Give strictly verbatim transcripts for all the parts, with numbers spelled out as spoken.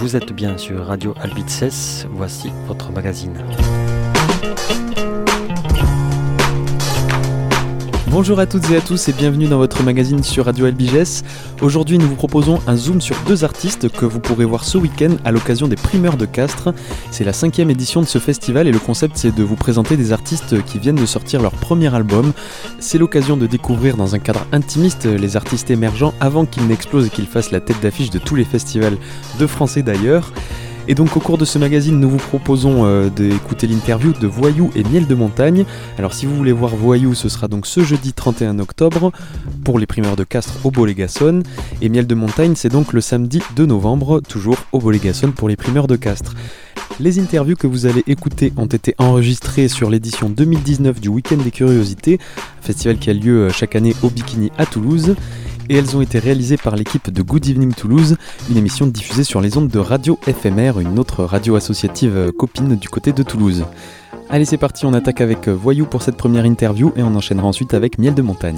vous êtes bien sur Radio Albices, voici votre magazine. Bonjour à toutes et à tous et bienvenue dans votre magazine sur Radio Albiges. Aujourd'hui nous vous proposons un zoom sur deux artistes que vous pourrez voir ce week-end à l'occasion des primeurs de Castres. C'est la cinquième édition de ce festival et le concept c'est de vous présenter des artistes qui viennent de sortir leur premier album. C'est l'occasion de découvrir dans un cadre intimiste les artistes émergents avant qu'ils n'explosent et qu'ils fassent la tête d'affiche de tous les festivals de France et d'ailleurs. Et donc au cours de ce magazine, nous vous proposons euh, d'écouter l'interview de Voyou et Miel de Montagne. Alors si vous voulez voir Voyou, ce sera donc ce jeudi trente et un octobre pour les primeurs de Castres au Bolégason. Et Miel de Montagne, c'est donc le samedi deux novembre, toujours au Bolégason pour les primeurs de Castres. Les interviews que vous allez écouter ont été enregistrées sur l'édition deux mille dix-neuf du Week-end des Curiosités, un festival qui a lieu chaque année au Bikini à Toulouse. Et elles ont été réalisées par l'équipe de Good Evening Toulouse, une émission diffusée sur les ondes de Radio F M R, une autre radio associative copine du côté de Toulouse. Allez, c'est parti, on attaque avec Voyou pour cette première interview et on enchaînera ensuite avec Miel de Montagne.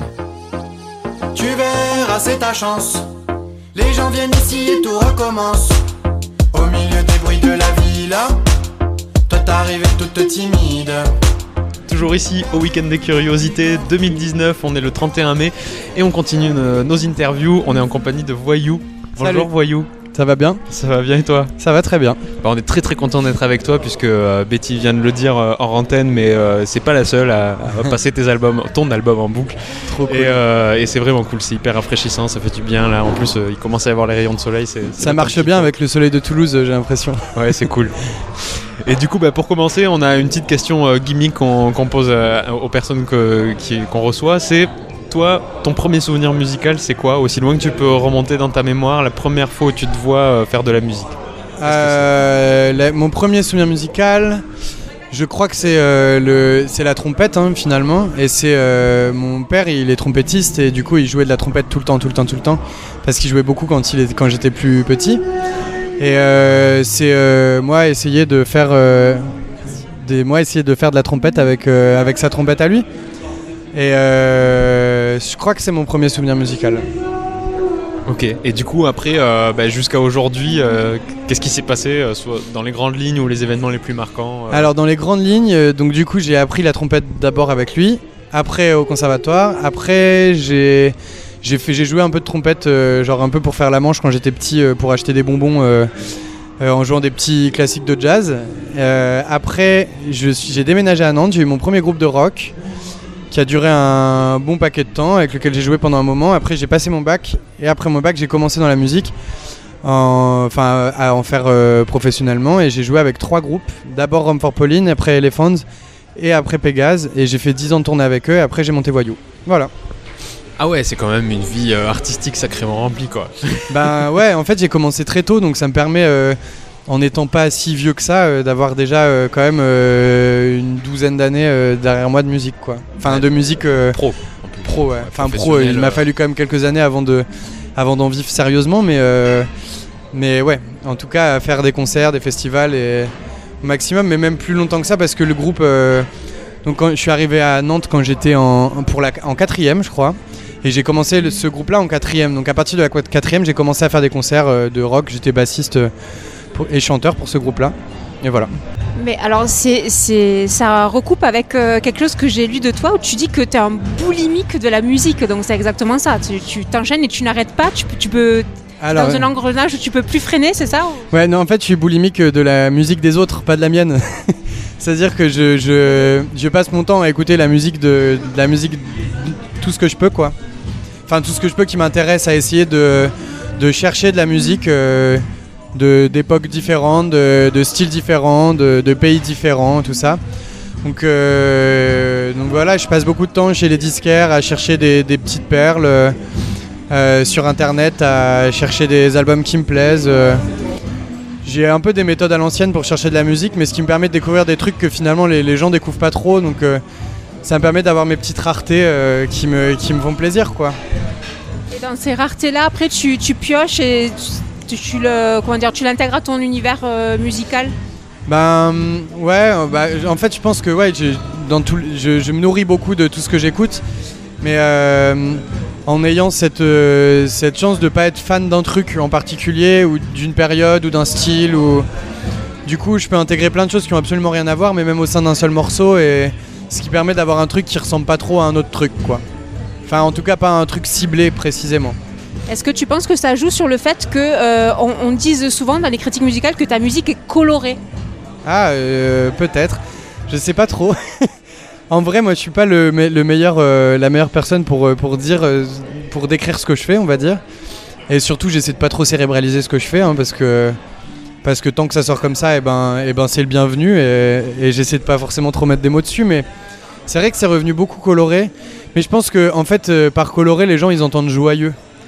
Tu verras, c'est ta chance. Les gens viennent ici et tout recommence. Au milieu des bruits de la villa, toi t'arrives toute timide. Toujours ici au Week-end des Curiosités deux mille dix-neuf, on est le trente et un mai et on continue nos, nos interviews. On est en compagnie de Voyou. Bonjour. Salut. Voyou. Ça va bien ? Ça va bien et toi ? Ça va très bien. Bah, on est très très content d'être avec toi puisque euh, Betty vient de le dire euh, hors antenne, mais euh, c'est pas la seule à, à passer tes albums, ton album en boucle. Trop cool. Et, euh, et c'est vraiment cool, c'est hyper rafraîchissant, ça fait du bien là. En plus, euh, il commence à y avoir les rayons de soleil. C'est, c'est ça marche bien avec le soleil de Toulouse, j'ai l'impression. Ouais, c'est cool. Et du coup, bah, pour commencer, on a une petite question euh, gimmick qu'on, qu'on pose euh, aux personnes que, qui, qu'on reçoit. C'est toi, ton premier souvenir musical, c'est quoi ? Aussi loin que tu peux remonter dans ta mémoire, la première fois où tu te vois euh, faire de la musique. Euh, la, mon premier souvenir musical, je crois que c'est, euh, le, c'est la trompette hein, finalement. Et c'est euh, mon père, il est trompettiste et du coup, il jouait de la trompette tout le temps, tout le temps, tout le temps, parce qu'il jouait beaucoup quand, il est, quand j'étais plus petit. Et euh, c'est euh, moi essayer de faire euh, des, moi essayer de faire de la trompette avec euh, avec sa trompette à lui. Et euh, je crois que c'est mon premier souvenir musical. Ok. Et du coup après euh, bah, jusqu'à aujourd'hui, euh, qu'est-ce qui s'est passé euh, soit dans les grandes lignes ou les événements les plus marquants euh... Alors dans les grandes lignes, euh, donc du coup j'ai appris la trompette d'abord avec lui, après au conservatoire, après j'ai J'ai, fait, j'ai joué un peu de trompette, euh, genre un peu pour faire la manche quand j'étais petit, euh, pour acheter des bonbons euh, euh, en jouant des petits classiques de jazz. Euh, après, je suis, j'ai déménagé à Nantes, j'ai eu mon premier groupe de rock qui a duré un bon paquet de temps, avec lequel j'ai joué pendant un moment. Après, j'ai passé mon bac et après mon bac, j'ai commencé dans la musique, en, enfin, à en faire euh, professionnellement. Et j'ai joué avec trois groupes, d'abord Rome for Pauline, après Elephants et après Pégase. Et j'ai fait dix ans de tournée avec eux et après j'ai monté Voyou. Voilà. Ah ouais, c'est quand même une vie euh, artistique sacrément remplie quoi. Ben ouais, en fait j'ai commencé très tôt, donc ça me permet, euh, en n'étant pas si vieux que ça, euh, d'avoir déjà euh, quand même euh, une douzaine d'années euh, derrière moi de musique quoi. Enfin ouais. de musique euh, pro. Pro ouais. Enfin pro, il m'a fallu quand même quelques années avant de, avant d'en vivre sérieusement, mais euh, mais ouais, en tout cas à faire des concerts, des festivals et au maximum, mais même plus longtemps que ça parce que le groupe, euh, donc quand je suis arrivé à Nantes quand j'étais en pour la en quatrième je crois. Et j'ai commencé le, ce groupe-là en quatrième. Donc à partir de la quatrième, j'ai commencé à faire des concerts euh, de rock. J'étais bassiste euh, pour, et chanteur pour ce groupe-là. Et voilà. Mais alors c'est, c'est, ça recoupe avec euh, quelque chose que j'ai lu de toi où tu dis que tu es un boulimique de la musique. Donc c'est exactement ça. Tu, tu t'enchaînes et tu n'arrêtes pas. Tu, tu peux... Alors, dans un engrenage où tu peux plus freiner, c'est ça ou... Ouais, non, en fait, je suis boulimique de la musique des autres, pas de la mienne. C'est-à-dire que je, je, je passe mon temps à écouter la musique de, de la musique, tout ce que je peux, quoi. Enfin, tout ce que je peux qui m'intéresse, à essayer de, de chercher de la musique euh, de, d'époques différentes, de, de styles différents, de, de pays différents, tout ça. Donc, euh, donc voilà, je passe beaucoup de temps chez les disquaires à chercher des, des petites perles, euh, sur internet à chercher des albums qui me plaisent. Euh. J'ai un peu des méthodes à l'ancienne pour chercher de la musique, mais ce qui me permet de découvrir des trucs que finalement les, les gens découvrent pas trop. Donc euh, ça me permet d'avoir mes petites raretés euh, qui, me, qui me font plaisir, quoi. Et dans ces raretés-là, après tu, tu pioches et tu, tu, le, comment dire, tu l'intègres à ton univers euh, musical. Ben ouais, bah, en fait je pense que ouais, j'ai, dans tout, je, je me nourris beaucoup de tout ce que j'écoute, mais euh, en ayant cette, euh, cette chance de pas être fan d'un truc en particulier ou d'une période ou d'un style ou... Du coup je peux intégrer plein de choses qui ont absolument rien à voir mais même au sein d'un seul morceau et ce qui permet d'avoir un truc qui ressemble pas trop à un autre truc quoi. Enfin en tout cas pas un truc ciblé précisément. Est-ce que tu penses que ça joue sur le fait qu'on euh, on dise souvent dans les critiques musicales que ta musique est colorée ? Ah euh, peut-être, je sais pas trop. En vrai moi je suis pas le, me- le meilleur, euh, la meilleure personne pour, pour dire, euh, pour décrire ce que je fais on va dire. Et surtout j'essaie de pas trop cérébraliser ce que je fais hein, parce que parce que tant que ça sort comme ça et eh ben, et eh ben c'est le bienvenu et, et j'essaie de pas forcément trop mettre des mots dessus mais c'est vrai que c'est revenu beaucoup coloré. Mais je pense que en fait euh, par coloré les gens ils entendent joyeux.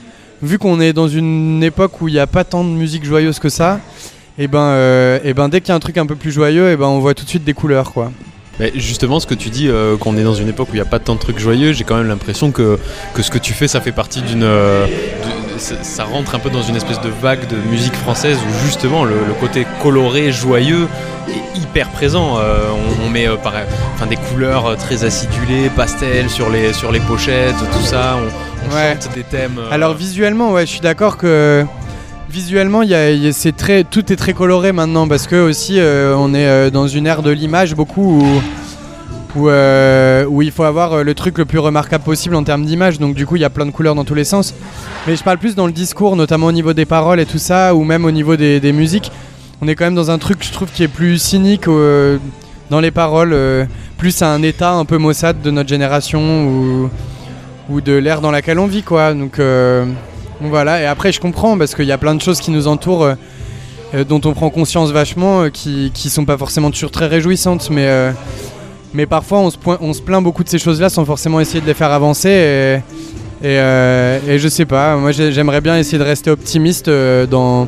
Vu qu'on est dans une époque où il n'y a pas tant de musique joyeuse que ça, et ben, euh, et ben dès qu'il y a un truc un peu plus joyeux, et ben on voit tout de suite des couleurs quoi. Mais justement, ce que tu dis, euh, qu'on est dans une époque où il n'y a pas tant de trucs joyeux, j'ai quand même l'impression que, que ce que tu fais, ça fait partie d'une... Euh, de, ça, ça rentre un peu dans une espèce de vague de musique française où justement le, le côté coloré, joyeux est hyper présent. Euh, on, on met euh, par, enfin, des couleurs très acidulées, pastel sur les, sur les pochettes, tout ça. On, on ouais. chante des thèmes... Euh... Alors visuellement, ouais, je suis d'accord que... Visuellement, y a, y a, c'est très, tout est très coloré maintenant parce que aussi euh, on est euh, dans une ère de l'image beaucoup où, où, euh, où il faut avoir le truc le plus remarquable possible en termes d'image. Donc du coup, il y a plein de couleurs dans tous les sens. Mais je parle plus dans le discours, notamment au niveau des paroles et tout ça, ou même au niveau des, des musiques. On est quand même dans un truc, je trouve, qui est plus cynique euh, dans les paroles, euh, plus à un état un peu maussade de notre génération ou, ou de l'ère dans laquelle on vit, quoi. Donc euh, voilà, et après je comprends parce qu'il y a plein de choses qui nous entourent euh, dont on prend conscience vachement euh, qui, qui sont pas forcément toujours très réjouissantes mais, euh, mais parfois on se, point, on se plaint beaucoup de ces choses là sans forcément essayer de les faire avancer et, et, euh, et je sais pas, moi j'aimerais bien essayer de rester optimiste euh, dans,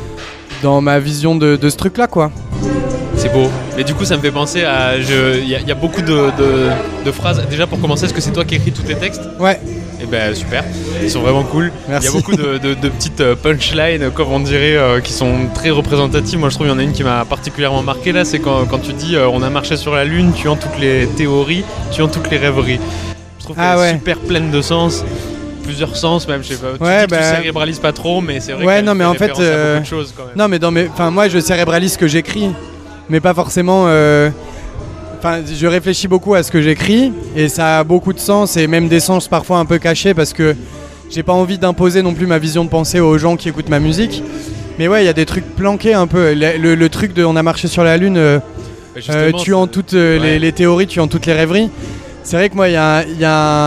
dans ma vision de, de ce truc là quoi. C'est beau. Et du coup, ça me fait penser à... Il y, y a beaucoup de, de, de phrases. Déjà, pour commencer, est-ce que c'est toi qui écris tous tes textes ? Ouais. Et ben super. Ils sont vraiment cool. Merci. Il y a beaucoup de, de, de petites punchlines, comme on dirait, euh, qui sont très représentatives. Moi, je trouve qu'il y en a une qui m'a particulièrement marqué là. C'est quand, quand tu dis euh, on a marché sur la Lune, tuant toutes les théories, tuant toutes les rêveries. Je trouve qu'elle ah, ouais. est super pleine de sens. Plusieurs sens même, je sais pas. Tu ouais, dis bah... que tu cérébralises pas trop, mais c'est vrai ouais, qu'elle non, mais fait en fait, euh... à beaucoup de choses quand même. Non, mais dans mes... enfin, moi, je cérébralise ce que j'écris. Mais pas forcément... Euh... Enfin, je réfléchis beaucoup à ce que j'écris et ça a beaucoup de sens et même des sens parfois un peu cachés parce que j'ai pas envie d'imposer non plus ma vision de pensée aux gens qui écoutent ma musique. Mais ouais, il y a des trucs planqués un peu. Le, le, le truc de on a marché sur la Lune, euh, euh, tuant toutes euh, ouais. les, les théories, tuant toutes les rêveries. C'est vrai que moi, il y, y, y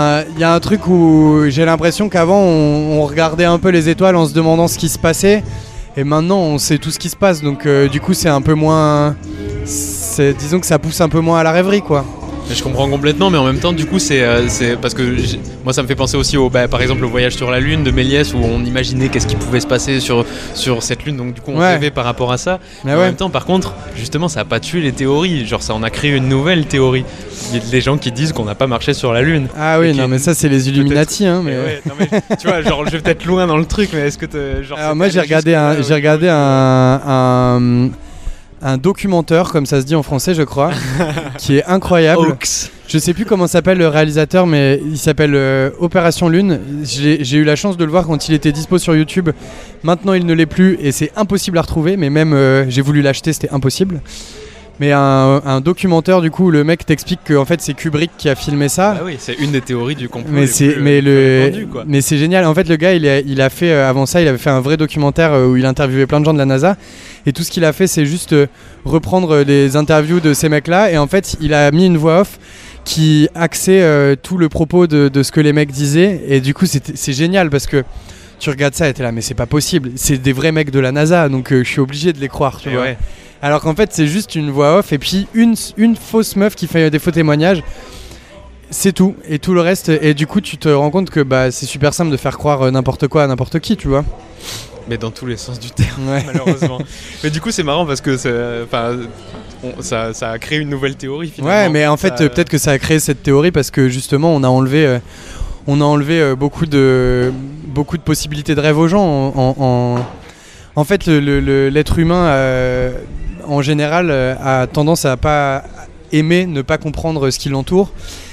a un truc où j'ai l'impression qu'avant, on, on regardait un peu les étoiles en se demandant ce qui se passait. Et maintenant, on sait tout ce qui se passe, donc euh, du coup, c'est un peu moins... C'est, disons que ça pousse un peu moins à la rêverie, quoi. Je comprends complètement, mais en même temps, du coup, c'est, euh, c'est parce que moi, ça me fait penser aussi au, bah, par exemple, au voyage sur la Lune de Méliès, où on imaginait qu'est-ce qui pouvait se passer sur, sur cette Lune, donc du coup, on ouais. rêvait par rapport à ça. Mais ouais. En même temps, par contre, justement, ça a pas tué les théories. Genre, ça en a créé une nouvelle théorie. Il y a des gens qui disent qu'on n'a pas marché sur la Lune. Ah oui, non, qui... mais ça, c'est les Illuminati, hein. Mais... Ouais, non, mais tu vois, genre, je vais peut-être loin dans le truc, mais est-ce que t'es, genre, alors moi, j'ai regardé un, là, j'ai regardé un, un un documentaire, comme ça se dit en français, je crois, qui est incroyable. Hoax. Je sais plus comment s'appelle le réalisateur, mais il s'appelle euh, Opération Lune. J'ai, j'ai eu la chance de le voir quand il était dispo sur YouTube. Maintenant, il ne l'est plus et c'est impossible à retrouver. Mais même, euh, j'ai voulu l'acheter, c'était impossible. Mais un, un documentaire, du coup, où le mec t'explique que en fait, c'est Kubrick qui a filmé ça. Ah oui, c'est une des théories du complot. Mais c'est, plus, mais le, répandues, quoi. Mais c'est génial. En fait, le gars, il a, il a fait euh, avant ça, il avait fait un vrai documentaire euh, où il interviewait plein de gens de la NASA. Et tout ce qu'il a fait, c'est juste euh, reprendre les interviews de ces mecs-là. Et en fait, il a mis une voix off qui axait euh, tout le propos de, de ce que les mecs disaient. Et du coup, c'est, c'est génial parce que tu regardes ça et t'es là, mais c'est pas possible. C'est des vrais mecs de la NASA, donc euh, je suis obligé de les croire, tu et vois. Ouais. Alors qu'en fait, c'est juste une voix off et puis une, une fausse meuf qui fait des faux témoignages. C'est tout. Et tout le reste. Et du coup, tu te rends compte que bah, c'est super simple de faire croire euh, n'importe quoi à n'importe qui, tu vois. Mais dans tous les sens du terme, ouais. Malheureusement. Mais du coup, c'est marrant parce que on, ça, ça a créé une nouvelle théorie finalement. Ouais, mais en fait, ça... euh, peut-être que ça a créé cette théorie parce que justement, on a enlevé, euh, on a enlevé euh, beaucoup de, beaucoup de possibilités de rêve aux gens. En, en, en fait, le, le, le, l'être humain, euh, en général, euh, a tendance à pas aimer, ne pas comprendre ce qui l'entoure.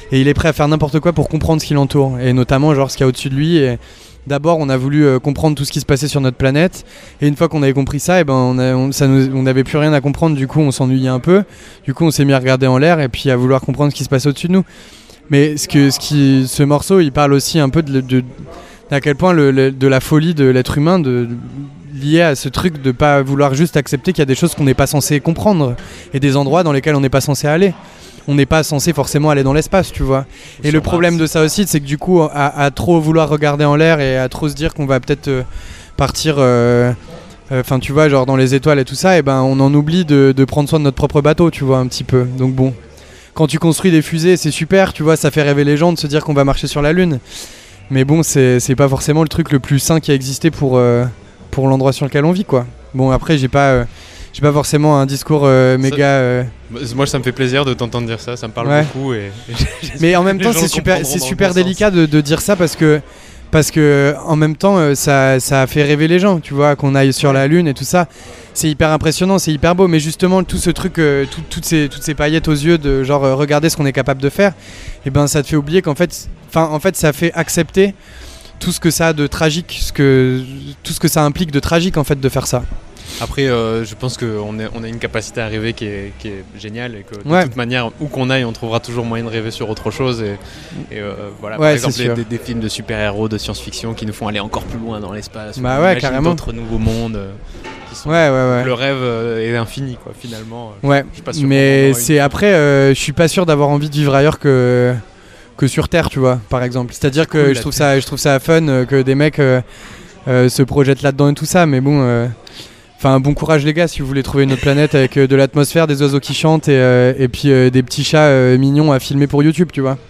et il est prêt à faire n'importe quoi pour comprendre ce qui l'entoure, et notamment genre ce qu'il y a au-dessus de lui. Et d'abord, on a voulu euh, comprendre tout ce qui se passait sur notre planète, et une fois qu'on avait compris ça, et ben on a, on, ça nous, on n'avait plus rien à comprendre. Du coup, on s'ennuyait un peu. Du coup, on s'est mis à regarder en l'air et puis à vouloir comprendre ce qui se passait au-dessus de nous. Mais ce que, ce qui, ce morceau, il parle aussi un peu de, de, d'à quel point le, le, de la folie de l'être humain, de, de lié à ce truc de pas vouloir juste accepter qu'il y a des choses qu'on n'est pas censé comprendre et des endroits dans lesquels on n'est pas censé aller. On n'est pas censé forcément aller dans l'espace, tu vois. Et le problème de ça aussi, c'est que du coup, à, à trop vouloir regarder en l'air et à trop se dire qu'on va peut-être euh, partir, enfin, euh, euh, tu vois, genre dans les étoiles et tout ça, et ben on en oublie de, de prendre soin de notre propre bateau, tu vois, un petit peu. Donc bon, quand tu construis des fusées, c'est super, tu vois, ça fait rêver les gens de se dire qu'on va marcher sur la Lune. Mais bon, c'est, c'est pas forcément le truc le plus sain qui a existé pour... Euh, pour l'endroit sur lequel on vit, quoi. Bon, après, j'ai pas, euh, j'ai pas forcément un discours euh, méga... Euh... Moi, ça me fait plaisir de t'entendre dire ça, ça me parle ouais. beaucoup. Et, et mais en même temps, c'est super, c'est super délicat de, de dire ça parce que, parce que en même temps, euh, ça, ça a fait rêver les gens, tu vois, qu'on aille sur la Lune et tout ça. C'est hyper impressionnant, c'est hyper beau, mais justement, tout ce truc, euh, tout, toutes, ces, toutes ces paillettes aux yeux de genre, euh, regarder ce qu'on est capable de faire, et ben ça te fait oublier qu'en fait, en fait, ça fait accepter tout ce que ça a de tragique, ce que, tout ce que ça implique de tragique en fait de faire ça. Après, euh, je pense qu'on on a une capacité à rêver qui est, qui est géniale et que de ouais. toute manière, où qu'on aille, on trouvera toujours moyen de rêver sur autre chose. Et, et euh, voilà, ouais, par exemple, des, des films de super-héros, de science-fiction qui nous font aller encore plus loin dans l'espace. Bah ouais, carrément. D'autres nouveaux mondes. Euh, qui sont, ouais, ouais, ouais. Le rêve euh, est infini, quoi, finalement. Ouais, je suis pas sûr mais c'est après, euh, je suis pas sûr d'avoir envie de vivre ailleurs que... que sur Terre, tu vois, par exemple. C'est-à-dire que cool, je, trouve ça, je trouve ça fun euh, que des mecs euh, euh, se projettent là-dedans et tout ça, mais bon, enfin, euh, bon courage les gars si vous voulez trouver une autre planète avec euh, de l'atmosphère, des oiseaux qui chantent et, euh, et puis euh, des petits chats euh, mignons à filmer pour YouTube, tu vois.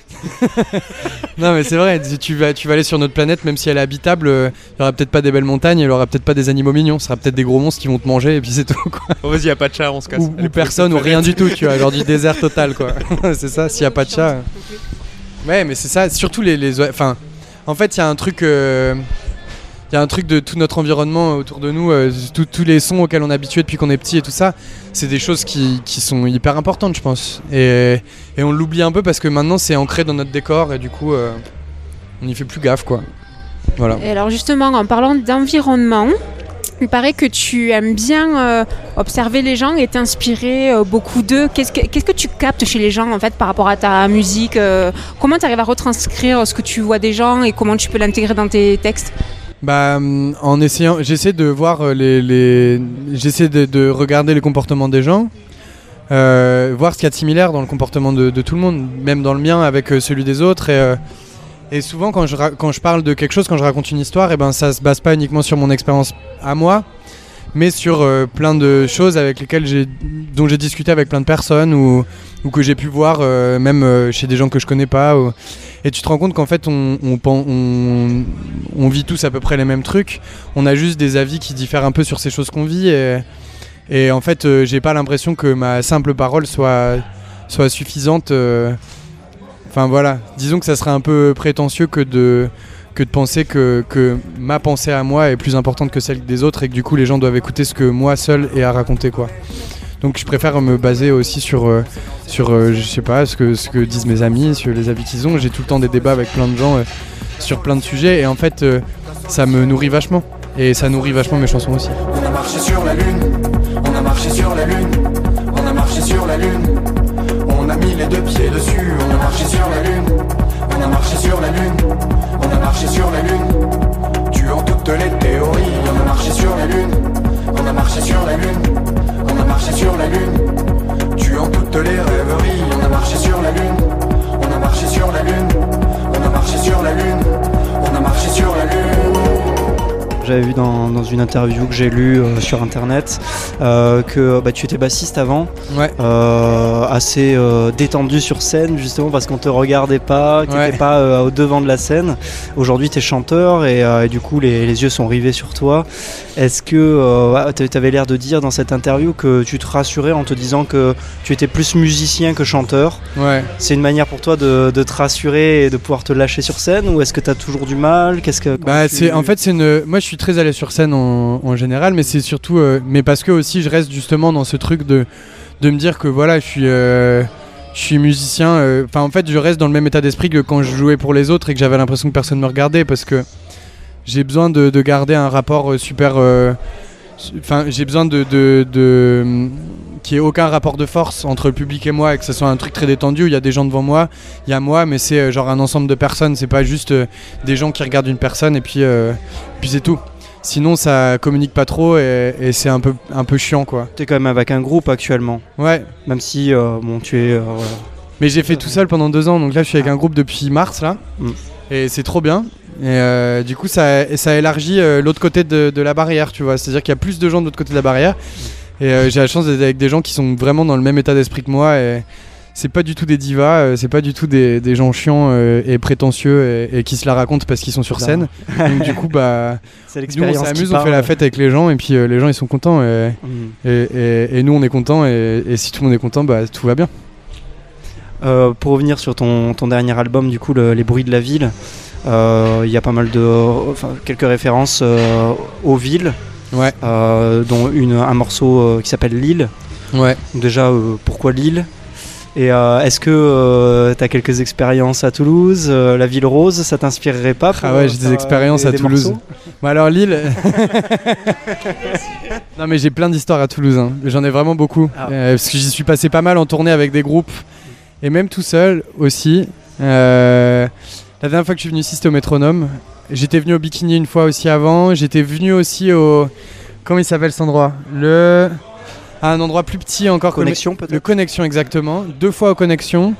Non mais c'est vrai, tu vas, tu vas aller sur notre planète, même si elle est habitable, il euh, n'y aura peut-être pas des belles montagnes, il n'y aura peut-être pas des animaux mignons, ce sera peut-être des gros monstres qui vont te manger et puis c'est tout, quoi. Oh, vas-y, y a pas de chat, on se casse. Ou, ou personne, ou rien du tout, tu vois, genre du désert total, quoi. C'est ça, s'il n'y a pas de chat. Euh... Ouais, mais c'est ça, surtout les... les enfin, en fait, il y a un truc... Euh... Il y a un truc de tout notre environnement autour de nous, euh, tous les sons auxquels on est habitué depuis qu'on est petit et tout ça, c'est des choses qui, qui sont hyper importantes, je pense. Et, et on l'oublie un peu parce que maintenant c'est ancré dans notre décor et du coup euh, on n'y fait plus gaffe, quoi. Voilà. Et alors justement, en parlant d'environnement, il paraît que tu aimes bien euh, observer les gens et t'inspirer euh, beaucoup d'eux. Qu'est-ce que, qu'est-ce que tu captes chez les gens en fait par rapport à ta musique euh, Comment tu arrives à retranscrire ce que tu vois des gens et comment tu peux l'intégrer dans tes textes ? Bah, en essayant, j'essaie de voir les, les j'essaie de, de regarder les comportements des gens, euh, voir ce qu'il y a de similaire dans le comportement de, de tout le monde, même dans le mien avec euh, celui des autres. Et, euh, et souvent, quand je ra- quand je parle de quelque chose, quand je raconte une histoire, et ben ça se base pas uniquement sur mon expérience à moi, mais sur euh, plein de choses avec lesquelles j'ai, dont j'ai discuté avec plein de personnes ou, ou que j'ai pu voir euh, même euh, chez des gens que je connais pas. Ou... Et tu te rends compte qu'en fait on, on, on, on vit tous à peu près les mêmes trucs, on a juste des avis qui diffèrent un peu sur ces choses qu'on vit et, et en fait euh, j'ai pas l'impression que ma simple parole soit, soit suffisante. Euh... Enfin voilà, disons que ça serait un peu prétentieux que de... que de penser que, que ma pensée à moi est plus importante que celle des autres et que du coup les gens doivent écouter ce que moi seul ai à raconter, quoi. Donc je préfère me baser aussi sur, euh, sur euh, je sais pas, ce que, ce que disent mes amis, sur les avis qu'ils ont. J'ai tout le temps des débats avec plein de gens euh, sur plein de sujets et en fait euh, ça me nourrit vachement et ça nourrit vachement mes chansons aussi. On a marché sur la lune, on a marché sur la lune, on a marché sur la lune, on a mis les deux pieds dessus, on a marché sur la lune, on a marché sur la lune. On a marché sur la lune, tuant toutes les théories. On a marché sur la lune, on a marché sur la lune, on a marché sur la lune, tuant toutes les rêveries. On a marché sur la lune, on a marché sur la lune, on a marché sur la lune, on a marché sur la lune. J'avais vu dans, dans une interview que j'ai lue euh, sur internet euh, que bah, tu étais bassiste avant, ouais. euh, assez euh, détendu sur scène justement parce qu'on te regardait pas, que tu n'étais ouais. pas euh, au devant de la scène. Aujourd'hui tu es chanteur et, euh, et du coup les, les yeux sont rivés sur toi. Est-ce que euh, tu avais l'air de dire dans cette interview que tu te rassurais en te disant que tu étais plus musicien que chanteur? Ouais. C'est une manière pour toi de, de te rassurer et de pouvoir te lâcher sur scène ou est-ce que tu as toujours du mal? Qu'est-ce que, bah, tu... c'est, en fait c'est une... moi je suis très à l'aise sur scène en, en général, mais c'est surtout euh, mais parce que aussi je reste justement dans ce truc de, de me dire que voilà je suis, euh, je suis musicien. Enfin, euh, en fait, je reste dans le même état d'esprit que quand je jouais pour les autres et que j'avais l'impression que personne me regardait, parce que j'ai besoin de, de garder un rapport euh, super. Enfin, euh, j'ai besoin de, de, de qu'il n'y ait aucun rapport de force entre le public et moi, et que ce soit un truc très détendu où il y a des gens devant moi, il y a moi, mais c'est euh, genre un ensemble de personnes. C'est pas juste euh, des gens qui regardent une personne et puis, euh, puis c'est tout. Sinon, ça communique pas trop et, et c'est un peu, un peu chiant, quoi. T'es quand même avec un groupe actuellement. Ouais. Même si, euh, bon, tu es... Euh, voilà. Mais j'ai fait tout seul pendant deux ans, donc là, je suis avec un groupe depuis mars, là. Mm. Et c'est trop bien. Et euh, du coup, ça, ça élargit euh, l'autre côté de, de la barrière, tu vois. C'est-à-dire qu'il y a plus de gens de l'autre côté de la barrière. Mm. Et euh, j'ai la chance d'être avec des gens qui sont vraiment dans le même état d'esprit que moi. Et c'est pas du tout des divas, euh, c'est pas du tout des, des gens chiants euh, et prétentieux et, et qui se la racontent parce qu'ils sont sur scène. Donc du coup, bah, c'est nous on s'amuse, on fait la fête avec les gens et puis euh, les gens ils sont contents et, mmh. et, et, et nous on est contents et, et si tout le monde est content, bah tout va bien. Euh, pour revenir sur ton, ton dernier album, du coup, le, Les bruits de la ville, il euh, y a pas mal de, enfin, quelques références euh, aux villes, ouais. euh, dont une, un morceau euh, qui s'appelle Lille. Ouais. Déjà, euh, pourquoi Lille ? Et euh, est-ce que euh, tu as quelques expériences à Toulouse, euh, la ville rose, ça t'inspirerait pas pour, Ah ouais, j'ai des expériences des, à des Toulouse. Bon alors Lille. Non mais j'ai plein d'histoires à Toulouse, hein. J'en ai vraiment beaucoup. Ah. Euh, parce que j'y suis passé pas mal en tournée avec des groupes et même tout seul aussi. Euh, la dernière fois que je suis venu ici, c'était au Métronome. J'étais venu au Bikini une fois aussi avant. J'étais venu aussi au... Comment il s'appelle cet endroit ? Le... à un endroit plus petit encore. Connexion peut-être. Le Connexion, exactement. Deux fois au Connexion.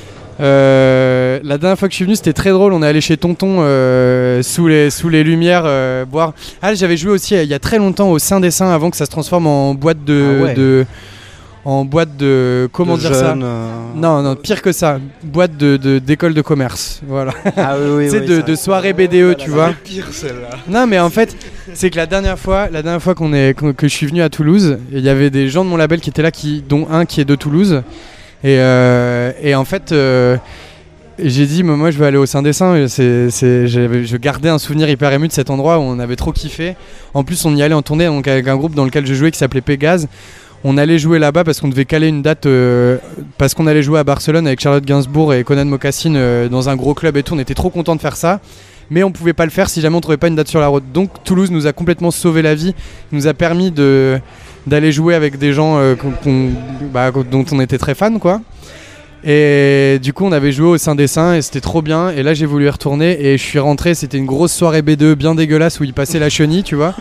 Euh, la dernière fois que je suis venu, c'était très drôle. On est allé chez Tonton euh, sous, les, sous les lumières euh, boire. Ah, j'avais joué aussi il y a très longtemps au Saint des Saints avant que ça se transforme en boîte de... Ah ouais. de en boîte de... Comment de dire jeunes, ça euh... Non, non, pire que ça. Boîte de, de, d'école de commerce. Voilà. Ah oui, oui, c'est oui, de, de soirée B D E, tu vois. Pire celle-là. Non, mais en fait, c'est que la dernière fois, la dernière fois qu'on est, qu'on, que je suis venu à Toulouse, il y avait des gens de mon label qui étaient là, qui, dont un qui est de Toulouse. Et, euh, et en fait, euh, j'ai dit, moi je veux aller au Saint des Saints. C'est, c'est, je gardais un souvenir hyper ému de cet endroit où on avait trop kiffé. En plus, on y allait en tournée donc, avec un groupe dans lequel je jouais qui s'appelait Pégase. On allait jouer là-bas parce qu'on devait caler une date, euh, parce qu'on allait jouer à Barcelone avec Charlotte Gainsbourg et Conan Mocassin euh, dans un gros club et tout. On était trop contents de faire ça, mais on pouvait pas le faire si jamais on trouvait pas une date sur la route. Donc Toulouse nous a complètement sauvé la vie, nous a permis de, d'aller jouer avec des gens euh, qu'on, qu'on, bah, dont on était très fan, quoi. Et du coup on avait joué au Saint des Saints et c'était trop bien. Et là j'ai voulu y retourner et je suis rentré, c'était une grosse soirée B deux bien dégueulasse où il passait la chenille, tu vois.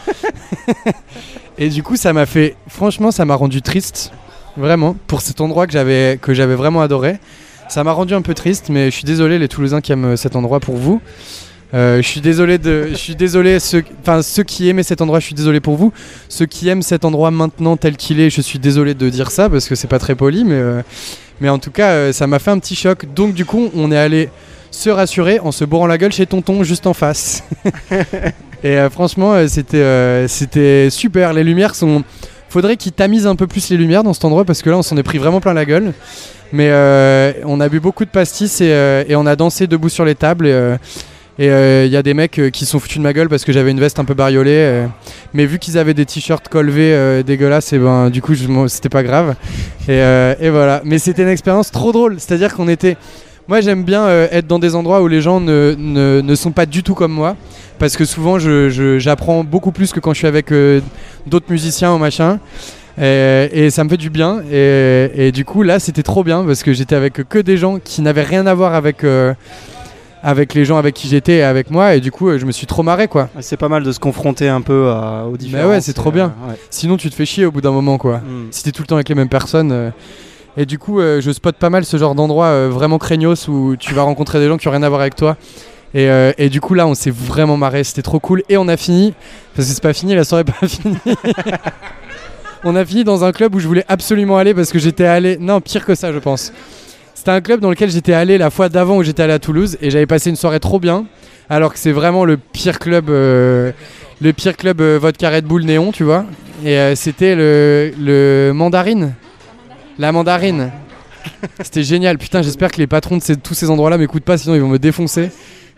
Et du coup ça m'a fait, franchement ça m'a rendu triste, vraiment, pour cet endroit que j'avais, que j'avais vraiment adoré. Ça m'a rendu un peu triste, mais je suis désolé les Toulousains qui aiment cet endroit pour vous. Euh, je suis désolé de, je suis désolé ceux, enfin ceux qui aimaient cet endroit, je suis désolé pour vous. Ceux qui aiment cet endroit maintenant tel qu'il est, je suis désolé de dire ça parce que c'est pas très poli, mais euh, mais en tout cas euh, ça m'a fait un petit choc. Donc du coup on est allé se rassurer en se bourrant la gueule chez Tonton juste en face. Et euh, franchement euh, c'était euh, c'était super. Les lumières sont, faudrait qu'ils tamisent un peu plus les lumières dans cet endroit parce que là on s'en est pris vraiment plein la gueule. Mais euh, on a bu beaucoup de pastis et, euh, et on a dansé debout sur les tables. Et, euh, Et il euh, y a des mecs euh, qui sont foutus de ma gueule parce que j'avais une veste un peu bariolée. Euh, mais vu qu'ils avaient des t-shirts colvés euh, dégueulasses, et ben du coup je, moi, c'était pas grave. Et, euh, et voilà. Mais c'était une expérience trop drôle. C'est-à-dire qu'on était. Moi j'aime bien euh, être dans des endroits où les gens ne, ne, ne sont pas du tout comme moi. Parce que souvent je, je, j'apprends beaucoup plus que quand je suis avec euh, d'autres musiciens ou machin. Et, et ça me fait du bien. Et, et du coup là c'était trop bien parce que j'étais avec que des gens qui n'avaient rien à voir avec. Euh, avec les gens avec qui j'étais et avec moi et du coup je me suis trop marré quoi. C'est pas mal de se confronter un peu à, aux différences. Bah ouais c'est trop bien. Euh, ouais. Sinon tu te fais chier au bout d'un moment quoi. Mm. Si t'es tout le temps avec les mêmes personnes euh... et du coup euh, je spot pas mal ce genre d'endroit euh, vraiment craignos où tu vas rencontrer des gens qui ont rien à voir avec toi et, euh, et du coup là on s'est vraiment marré, c'était trop cool et on a fini parce que c'est pas fini, la soirée est pas finie. On a fini dans un club où je voulais absolument aller parce que j'étais allé, non pire que ça je pense. C'était un club dans lequel j'étais allé la fois d'avant où j'étais allé à Toulouse et j'avais passé une soirée trop bien alors que c'est vraiment le pire club euh, le pire club euh, vodka Red Bull néon tu vois et euh, c'était le, le Mandarine la Mandarine. C'était génial, putain j'espère que les patrons de ces, tous ces endroits là m'écoutent pas sinon ils vont me défoncer.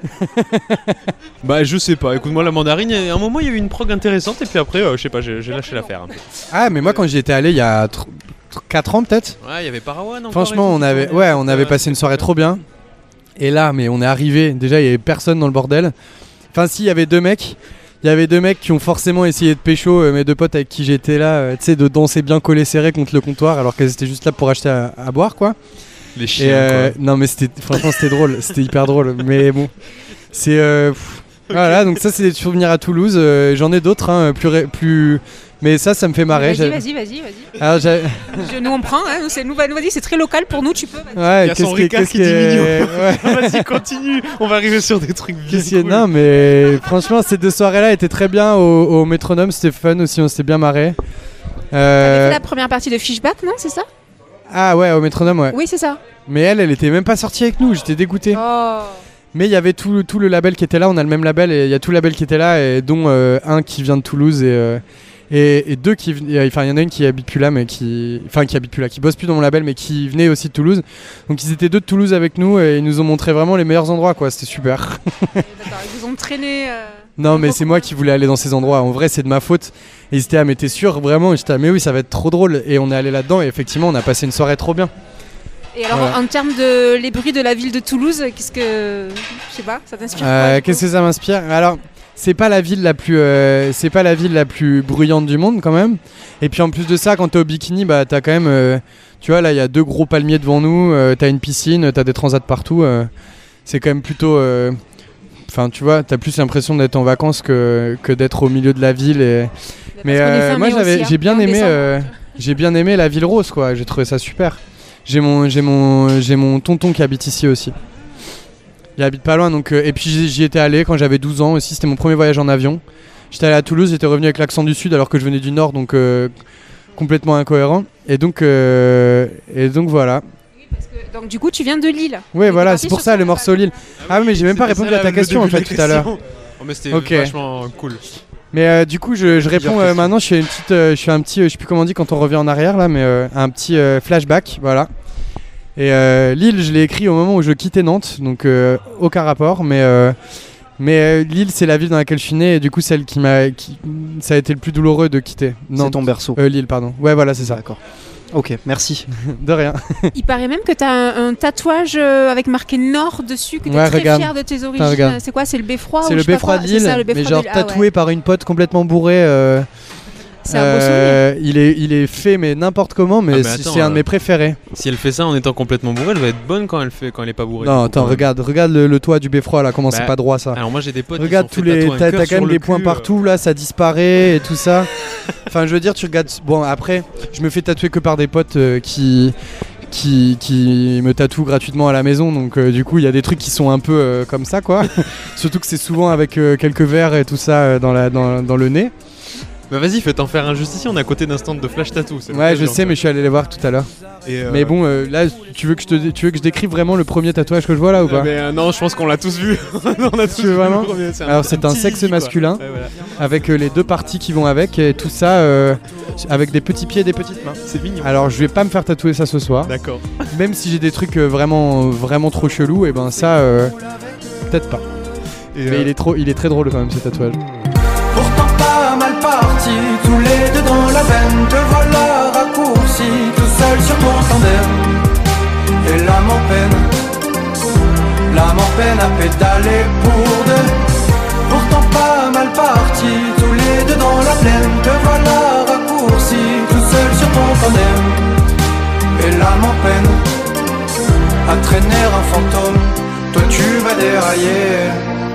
Bah je sais pas, écoute-moi la Mandarine, à un moment il y a eu une prog intéressante et puis après euh, je sais pas, j'ai, j'ai lâché l'affaire un peu. Ah mais moi quand j'y étais allé il y a tr- quatre ans peut-être. Ouais, il y avait Parawan encore. Franchement, on avait, ouais, on avait passé une soirée trop bien. Et là, mais on est arrivé, déjà il y avait personne dans le bordel. Enfin si, il y avait deux mecs. Il y avait deux mecs qui ont forcément essayé de pécho, euh, mes deux potes avec qui j'étais là, euh, tu sais, de danser bien collés serrés contre le comptoir alors qu'elles étaient juste là pour acheter à, à boire, quoi. Les chiens, et, euh, quoi. Non mais c'était, franchement c'était drôle, c'était hyper drôle. Mais bon, c'est... Euh, pff, okay. Voilà, donc ça c'est des souvenirs à Toulouse. Euh, j'en ai d'autres, hein, plus, ré- plus... Mais ça, ça me fait marrer. Vas-y, vas-y, vas-y, vas-y. Alors, j'ai... Je, nous on prend, hein, c'est, nous, vas-y, c'est très local pour nous, tu peux. Vas-y. Ouais, il y a son Ricard qui dit mignon. Ouais. Vas-y, continue, on va arriver sur des trucs bien Qu'est-ce cool. Non, mais franchement, ces deux soirées-là étaient très bien au, au métronome, c'était fun aussi, on s'était bien marré. Euh... T'avais fait la première partie de Fishback, non, c'est ça? Ah ouais, au métronome, ouais. Oui, c'est ça. Mais elle, elle était même pas sortie avec nous, j'étais dégoûté. Oh. Mais il y avait tout, tout le label qui était là, on a le même label, et il y a tout le label qui était là, et dont euh, un qui vient de Toulouse, et... Euh, Et, et deux qui enfin il y en a une qui habite plus là mais qui enfin qui habite plus là qui bosse plus dans mon label mais qui venait aussi de Toulouse, donc ils étaient deux de Toulouse avec nous et ils nous ont montré vraiment les meilleurs endroits, quoi, c'était super. D'accord, ils vous ont traîné euh... non mais c'est moi qui voulais aller dans ces endroits, en vrai c'est de ma faute, et ils étaient ah mais t'es sûr vraiment, et j'étais ah, mais oui ça va être trop drôle, et on est allé là-dedans et effectivement on a passé une soirée trop bien. Et alors voilà. En termes de les bruits de la ville de Toulouse, qu'est-ce que je sais pas, ça t'inspire euh, quoi, qu'est-ce que ça m'inspire? Alors c'est pas la ville la plus euh, c'est pas la ville la plus bruyante du monde quand même, et puis en plus de ça quand t'es au bikini bah t'as quand même euh, tu vois là il y a deux gros palmiers devant nous, euh, t'as une piscine, t'as des transats partout, euh, c'est quand même plutôt enfin euh, tu vois t'as plus l'impression d'être en vacances que, que d'être au milieu de la ville, et... mais euh, moi j'avais aussi, hein, j'ai bien aimé euh, j'ai bien aimé la ville rose, quoi, j'ai trouvé ça super. J'ai mon j'ai mon j'ai mon tonton qui habite ici aussi. Il habite pas loin, donc, euh, et puis j'y, j'y étais allé quand j'avais douze ans aussi, c'était mon premier voyage en avion. J'étais allé à Toulouse, j'étais revenu avec l'accent du sud alors que je venais du nord, donc euh, complètement incohérent. Et donc, euh, et donc voilà. Oui, parce que, donc du coup tu viens de Lille. Ouais, voilà, c'est pour ça le morceau Lille. Ah oui, mais j'ai même pas répondu à ta question en fait tout à l'heure. Oh, mais c'était okay. vachement cool. Mais euh, du coup je, je réponds euh, maintenant, je fais une petite, euh, je fais un petit, euh, je sais plus comment on dit quand on revient en arrière là, mais euh, un petit euh, flashback, voilà. Et euh, Lille, je l'ai écrit au moment où je quittais Nantes, donc euh, aucun rapport, mais, euh, mais euh, Lille, c'est la ville dans laquelle je suis né, et du coup, celle qui m'a. Qui, ça a été le plus douloureux de quitter. Nantes. C'est ton berceau. Euh, Lille, pardon. Ouais, voilà, c'est ça. D'accord. Ok, merci. De rien. Il paraît même que tu as un, un tatouage euh, avec marqué Nord dessus, que tu es ouais, très regarde. fier de tes origines. Enfin, c'est quoi? C'est le beffroi? C'est le beffroi de Lille, ça, mais genre de... tatoué ah, ouais. par une pote complètement bourrée. Euh... C'est un beau souvenir. Euh, il, est, il est fait mais n'importe comment, mais, ah mais attends, c'est un de mes préférés. Si elle fait ça en étant complètement bourrée, elle va être bonne quand elle fait quand elle est pas bourrée. Non, attends, regarde, regarde le, le toit du beffroi là, comment bah, c'est pas droit ça. Alors moi j'ai des potes. Regarde tous les, t'as, t'as quand même des points euh... partout là, ça disparaît et tout ça. Enfin, je veux dire, tu regardes. Bon, après, je me fais tatouer que par des potes euh, qui. Qui, qui me tatouent gratuitement à la maison, donc euh, du coup il y a des trucs qui sont un peu euh, comme ça, quoi. Surtout que c'est souvent avec euh, quelques verres et tout ça euh, dans, la, dans, dans le nez. Bah vas-y, fais t'en faire un juste ici, on est à côté d'un stand de flash tattoo. C'est ouais, je sais, mais je suis allé les voir tout à l'heure. Euh... Mais bon, euh, là, tu veux, que je te, tu veux que je décrive vraiment le premier tatouage que je vois là ou pas? euh, mais, euh, Non, je pense qu'on l'a tous vu. on a tous vu vraiment. Le premier. C'est un, Alors c'est un, un sexe zizi, masculin, ouais, voilà. Avec euh, les deux parties qui vont avec, et tout ça euh, avec des petits pieds et des petites mains. C'est mignon. Alors je vais pas me faire tatouer ça ce soir. D'accord. Même si j'ai des trucs euh, vraiment, vraiment trop chelous, et ben ça, euh, peut-être pas. Et mais euh... il, est trop, il est très drôle quand même ce tatouage. Pourtant pas mal parti, tous les deux dans la veine, te voilà raccourci, tout seul sur ton tandem. Et l'âme en peine, l'âme en peine à pédaler pour deux. Pourtant pas mal parti, tous les deux dans la plaine, te voilà raccourci, tout seul sur ton tandem. Et l'âme en peine à traîner un fantôme, toi tu vas dérailler.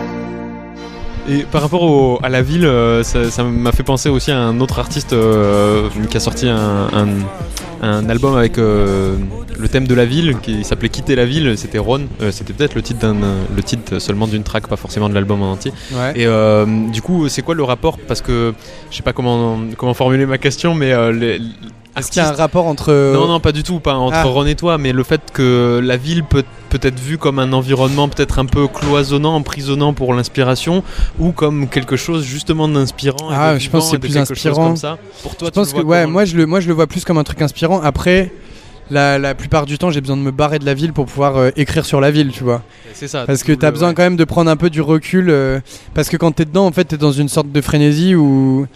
Et par rapport au, à la ville, euh, ça, ça m'a fait penser aussi à un autre artiste euh, qui a sorti un, un, un album avec euh, le thème de la ville qui s'appelait Quitter la ville. C'était Ron, euh, c'était peut-être le titre, d'un, le titre seulement d'une track, pas forcément de l'album en entier. Ouais. Et euh, du coup, c'est quoi le rapport? Parce que je sais pas comment, comment formuler ma question, mais euh, les, est-ce qu'il y a un rapport entre... Non, non, pas du tout, pas entre ah. Ron et toi, mais le fait que la ville peut, peut être vue comme un environnement peut-être un peu cloisonnant, emprisonnant pour l'inspiration, ou comme quelque chose justement d'inspirant. Ah, et de je pense que c'est plus inspirant. Comme ça. Pour toi, je pense que ouais, moi je, le, moi je le vois plus comme un truc inspirant. Après, la, la plupart du temps, j'ai besoin de me barrer de la ville pour pouvoir euh, écrire sur la ville, tu vois. C'est ça. Parce que t'as besoin ouais. quand même de prendre un peu du recul, euh, parce que quand t'es dedans, en fait, t'es dans une sorte de frénésie où...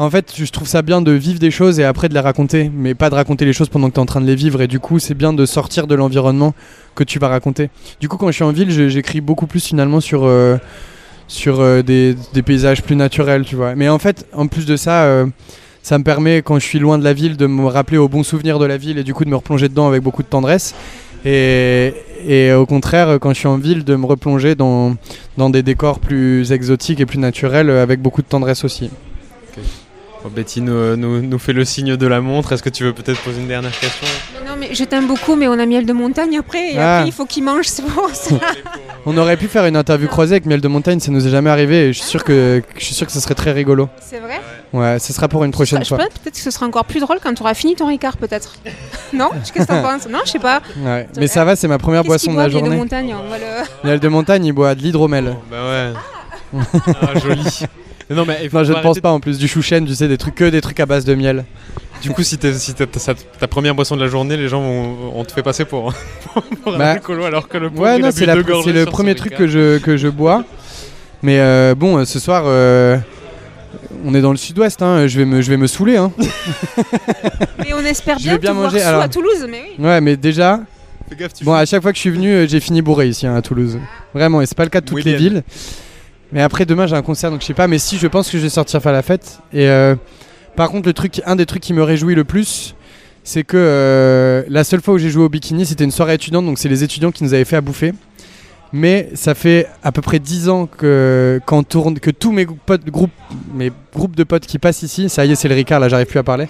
En fait, je trouve ça bien de vivre des choses et après de les raconter, mais pas de raconter les choses pendant que tu es en train de les vivre. Et du coup, c'est bien de sortir de l'environnement que tu vas raconter. Du coup, quand je suis en ville, je, j'écris beaucoup plus finalement sur, euh, sur euh, des, des paysages plus naturels, tu vois. Mais en fait, en plus de ça, euh, ça me permet, quand je suis loin de la ville, de me rappeler aux bons souvenirs de la ville et du coup de me replonger dedans avec beaucoup de tendresse. Et, et au contraire, quand je suis en ville, de me replonger dans, dans des décors plus exotiques et plus naturels avec beaucoup de tendresse aussi. Okay. Bon, Betty nous, nous, nous fait le signe de la montre. Est-ce que tu veux peut-être poser une dernière question ? Non, mais je t'aime beaucoup, mais on a Miel de Montagne après, et ah. après il faut qu'il mange, c'est bon ça. On aurait pu faire une interview croisée avec Miel de Montagne, ça nous est jamais arrivé, et je suis sûr que, je suis sûr que ce serait très rigolo. C'est vrai ? Ouais, ce sera pour une prochaine ça, fois. Je peux, peut-être que ce sera encore plus drôle quand tu auras fini ton Ricard, peut-être. Non ? Qu'est-ce que t'en penses ? Non, je sais pas. Ouais. Mais ça va, c'est ma première Qu'est-ce boisson de la boit, journée. Miel de Montagne, on va le... Miel de Montagne, il boit de l'hydromel. Oh, bah ouais. Ah, ah joli. Non, mais non, je ne pense pas en plus du chouchen, tu sais, des trucs, que des trucs à base de miel. Du coup, si t'es, si t'es, t'as ta première boisson de la journée, les gens vont, on te fait passer pour, pour bah, un alcoolo alors que le pauvre, ouais, il non, a c'est, bu la, deux gorgées c'est le sur premier truc que je, que je bois. Mais euh, bon, ce soir, euh, on est dans le sud-ouest, hein, je, vais me, je vais me saouler. Hein. Mais on espère bien, bien te manger, voir alors... à Toulouse, mais oui. Ouais, mais déjà, fais gaffe, tu bon, fais... à chaque fois que je suis venu, j'ai fini bourré ici hein, à Toulouse. Vraiment, et c'est pas le cas de toutes William. les villes. Mais après demain j'ai un concert donc je sais pas, mais si je pense que je vais sortir faire la fête. Et euh, par contre le truc, un des trucs qui me réjouit le plus, c'est que euh, la seule fois où j'ai joué au bikini c'était une soirée étudiante, donc c'est les étudiants qui nous avaient fait à bouffer. Mais ça fait à peu près dix ans que, qu'en tourne, que tous mes potes, groupes, mes groupes de potes qui passent ici, ça y est c'est le Ricard là j'arrive plus à parler.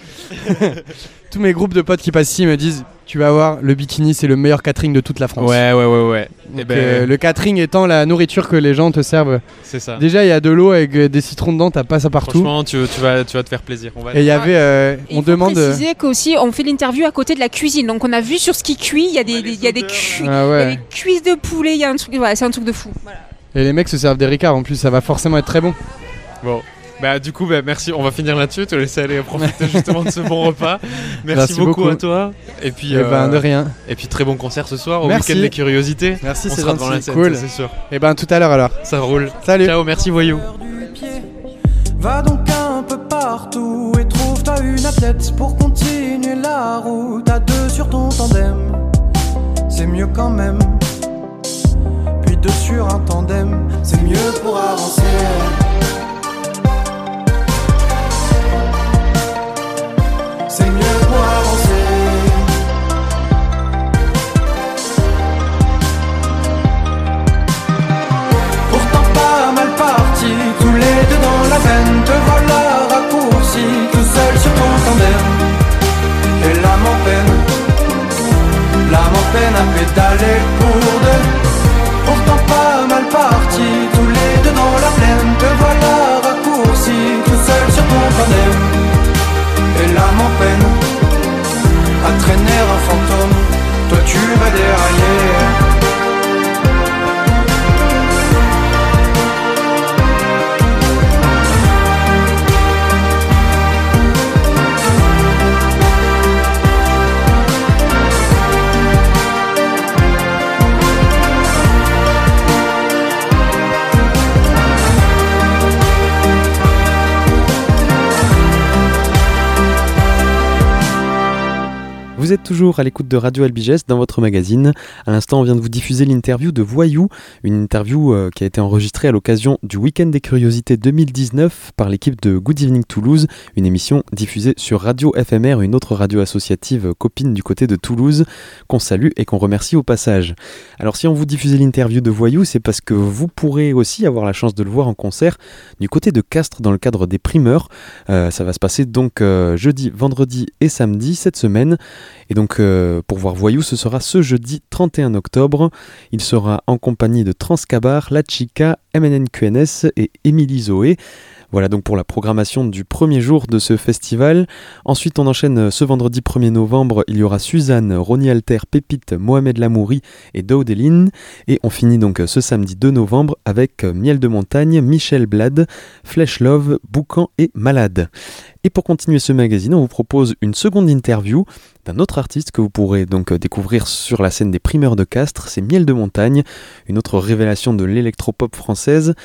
Tous mes groupes de potes qui passent ici me disent tu vas voir, le bikini c'est le meilleur catering de toute la France. Ouais ouais ouais ouais. Donc, ben... euh, le catering étant la nourriture que les gens te servent. C'est ça. Déjà il y a de l'eau avec des citrons dedans, t'as pas ça partout. Franchement tu, tu, vas, tu vas te faire plaisir. On va et il y avait, euh, et on il faut demande. préciser qu'aussi on fait l'interview à côté de la cuisine, donc on a vu sur ce qui cuit, il y a des, des, y a des, cu... ah ouais. y a des cuisses de poulet, il y a un truc, ouais, c'est un truc de fou. Voilà. Et les mecs se servent des Ricards en plus, ça va forcément être très bon. Bon. Bah du coup bah, merci, on va finir là-dessus, te laisser aller profiter justement de ce bon repas. Merci, merci beaucoup, beaucoup à toi. Et puis et euh, ben, de rien. Et puis très bon concert ce soir au merci. Week-end des Curiosités. Merci, on c'est sera gentil. devant la scène, cool. Ça, c'est sûr. Et ben tout à l'heure alors. Ça roule. Salut. Ciao, merci Voyou. Va donc un peu partout et trouve-toi une athlète pour continuer la route à deux sur ton tandem. C'est mieux quand même. Puis deux sur un tandem, c'est mieux pour avancer. C'est mieux pour avancer. Pourtant pas mal parti, tous les deux dans la veine. Te voilà raccourci, tout seul sur ton tandem. Et l'âme en peine, l'âme en peine à pédaler pour deux. Pourtant pas mal parti, tous les deux dans la plaine. Te voilà raccourci, tout seul sur ton tandem. Et l'âme en peine à traîner un fantôme, toi tu vas dérailler. Vous êtes toujours à l'écoute de Radio Albigès dans votre magazine. À l'instant, on vient de vous diffuser l'interview de Voyou, une interview euh, qui a été enregistrée à l'occasion du Week-end des Curiosités deux mille dix-neuf par l'équipe de Good Evening Toulouse, une émission diffusée sur Radio F M R, une autre radio associative copine du côté de Toulouse, qu'on salue et qu'on remercie au passage. Alors si on vous diffusait l'interview de Voyou, c'est parce que vous pourrez aussi avoir la chance de le voir en concert du côté de Castres dans le cadre des primeurs. Euh, ça va se passer donc euh, jeudi, vendredi et samedi cette semaine. Et donc euh, pour voir Voyou, ce sera ce jeudi trente et un octobre. Il sera en compagnie de Transcabar, La Chica, M N N Q N S et Émilie Zoé. Voilà donc pour la programmation du premier jour de ce festival. Ensuite on enchaîne ce vendredi premier novembre, il y aura Suzanne, Ronnie Alter, Pépite, Mohamed Lamouri et Daudeline. Et on finit donc ce samedi deux novembre avec Miel de Montagne, Michel Blade, Flèche Love, Boucan et Malade. Et pour continuer ce magazine, on vous propose une seconde interview d'un autre artiste que vous pourrez donc découvrir sur la scène des primeurs de Castres, c'est Miel de Montagne, une autre révélation de l'électropop française.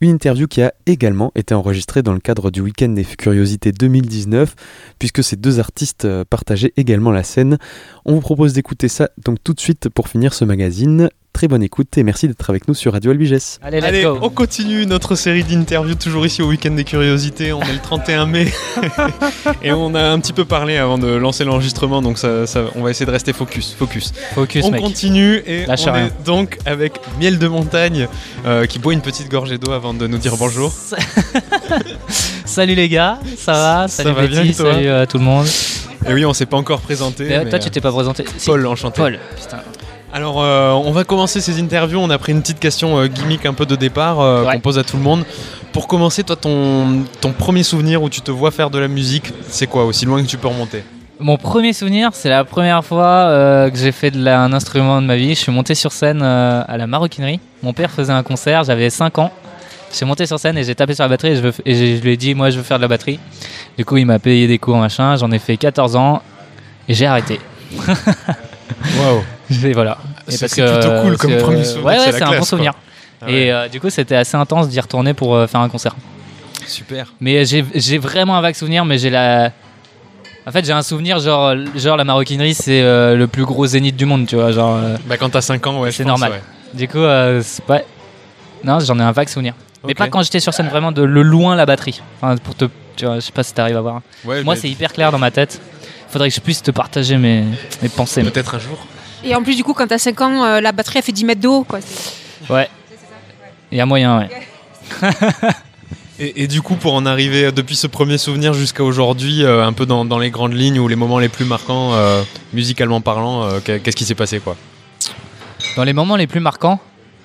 Une interview qui a également été enregistrée dans le cadre du Week-end des Curiosités deux mille dix-neuf, puisque ces deux artistes partageaient également la scène. On vous propose d'écouter ça donc tout de suite pour finir ce magazine. Très bonne écoute et merci d'être avec nous sur Radio Albiges. Allez, let's Allez, go. On continue notre série d'interviews toujours ici au Week-end des Curiosités. On est le trente et un mai et on a un petit peu parlé avant de lancer l'enregistrement, donc ça, ça, on va essayer de rester focus. Focus. Focus on mec. continue et Lâche on rien. est donc avec Miel de Montagne euh, qui boit une petite gorgée d'eau avant de nous dire bonjour. Salut les gars, ça va? Salut ça va Betty, bien, salut à tout le monde. Et oui, on s'est pas encore présenté. Mais, mais toi, euh, tu t'es pas présenté. Paul, enchanté. Paul, putain. Alors, euh, on va commencer ces interviews. On a pris une petite question euh, gimmick un peu de départ euh, ouais. qu'on pose à tout le monde. Pour commencer, toi, ton, ton premier souvenir où tu te vois faire de la musique, c'est quoi, aussi loin que tu peux remonter? Mon premier souvenir, c'est la première fois euh, que j'ai fait de la, un instrument de ma vie. Je suis monté sur scène euh, à la maroquinerie. Mon père faisait un concert, j'avais cinq ans. Je suis monté sur scène et j'ai tapé sur la batterie et je, veux, et je lui ai dit, moi, je veux faire de la batterie. Du coup, il m'a payé des cours, machin. J'en ai fait quatorze ans et j'ai arrêté. Waouh! Et voilà. Et c'est, c'est plutôt cool comme que, premier souvenir. Ouais, ouais, c'est, c'est la un classe, bon souvenir. Ah ouais. Et euh, du coup, c'était assez intense d'y retourner pour euh, faire un concert. Super. Mais j'ai, j'ai vraiment un vague souvenir, mais j'ai la. En fait, j'ai un souvenir genre, genre la maroquinerie, c'est euh, le plus gros zénith du monde, tu vois. Genre, euh, bah, quand t'as cinq ans, ouais, c'est je pense, normal. Ouais. Du coup, euh, c'est pas. Non, j'en ai un vague souvenir. Okay. Mais pas quand j'étais sur scène, vraiment de le loin la batterie. Enfin, pour te. Tu vois, je sais pas si t'arrives à voir. Ouais, Moi, mais... c'est hyper clair dans ma tête. Faudrait que je puisse te partager mes, mes pensées. Peut-être un jour. Et en plus, du coup, quand t'as cinq ans, euh, la batterie, elle fait dix mètres de haut, quoi. C'est... Ouais. Il y a moyen, ouais. et, et du coup, pour en arriver depuis ce premier souvenir jusqu'à aujourd'hui, euh, un peu dans, dans les grandes lignes ou les moments les plus marquants, euh, musicalement parlant, euh, qu'est-ce qui s'est passé, quoi? Dans les moments les plus marquants,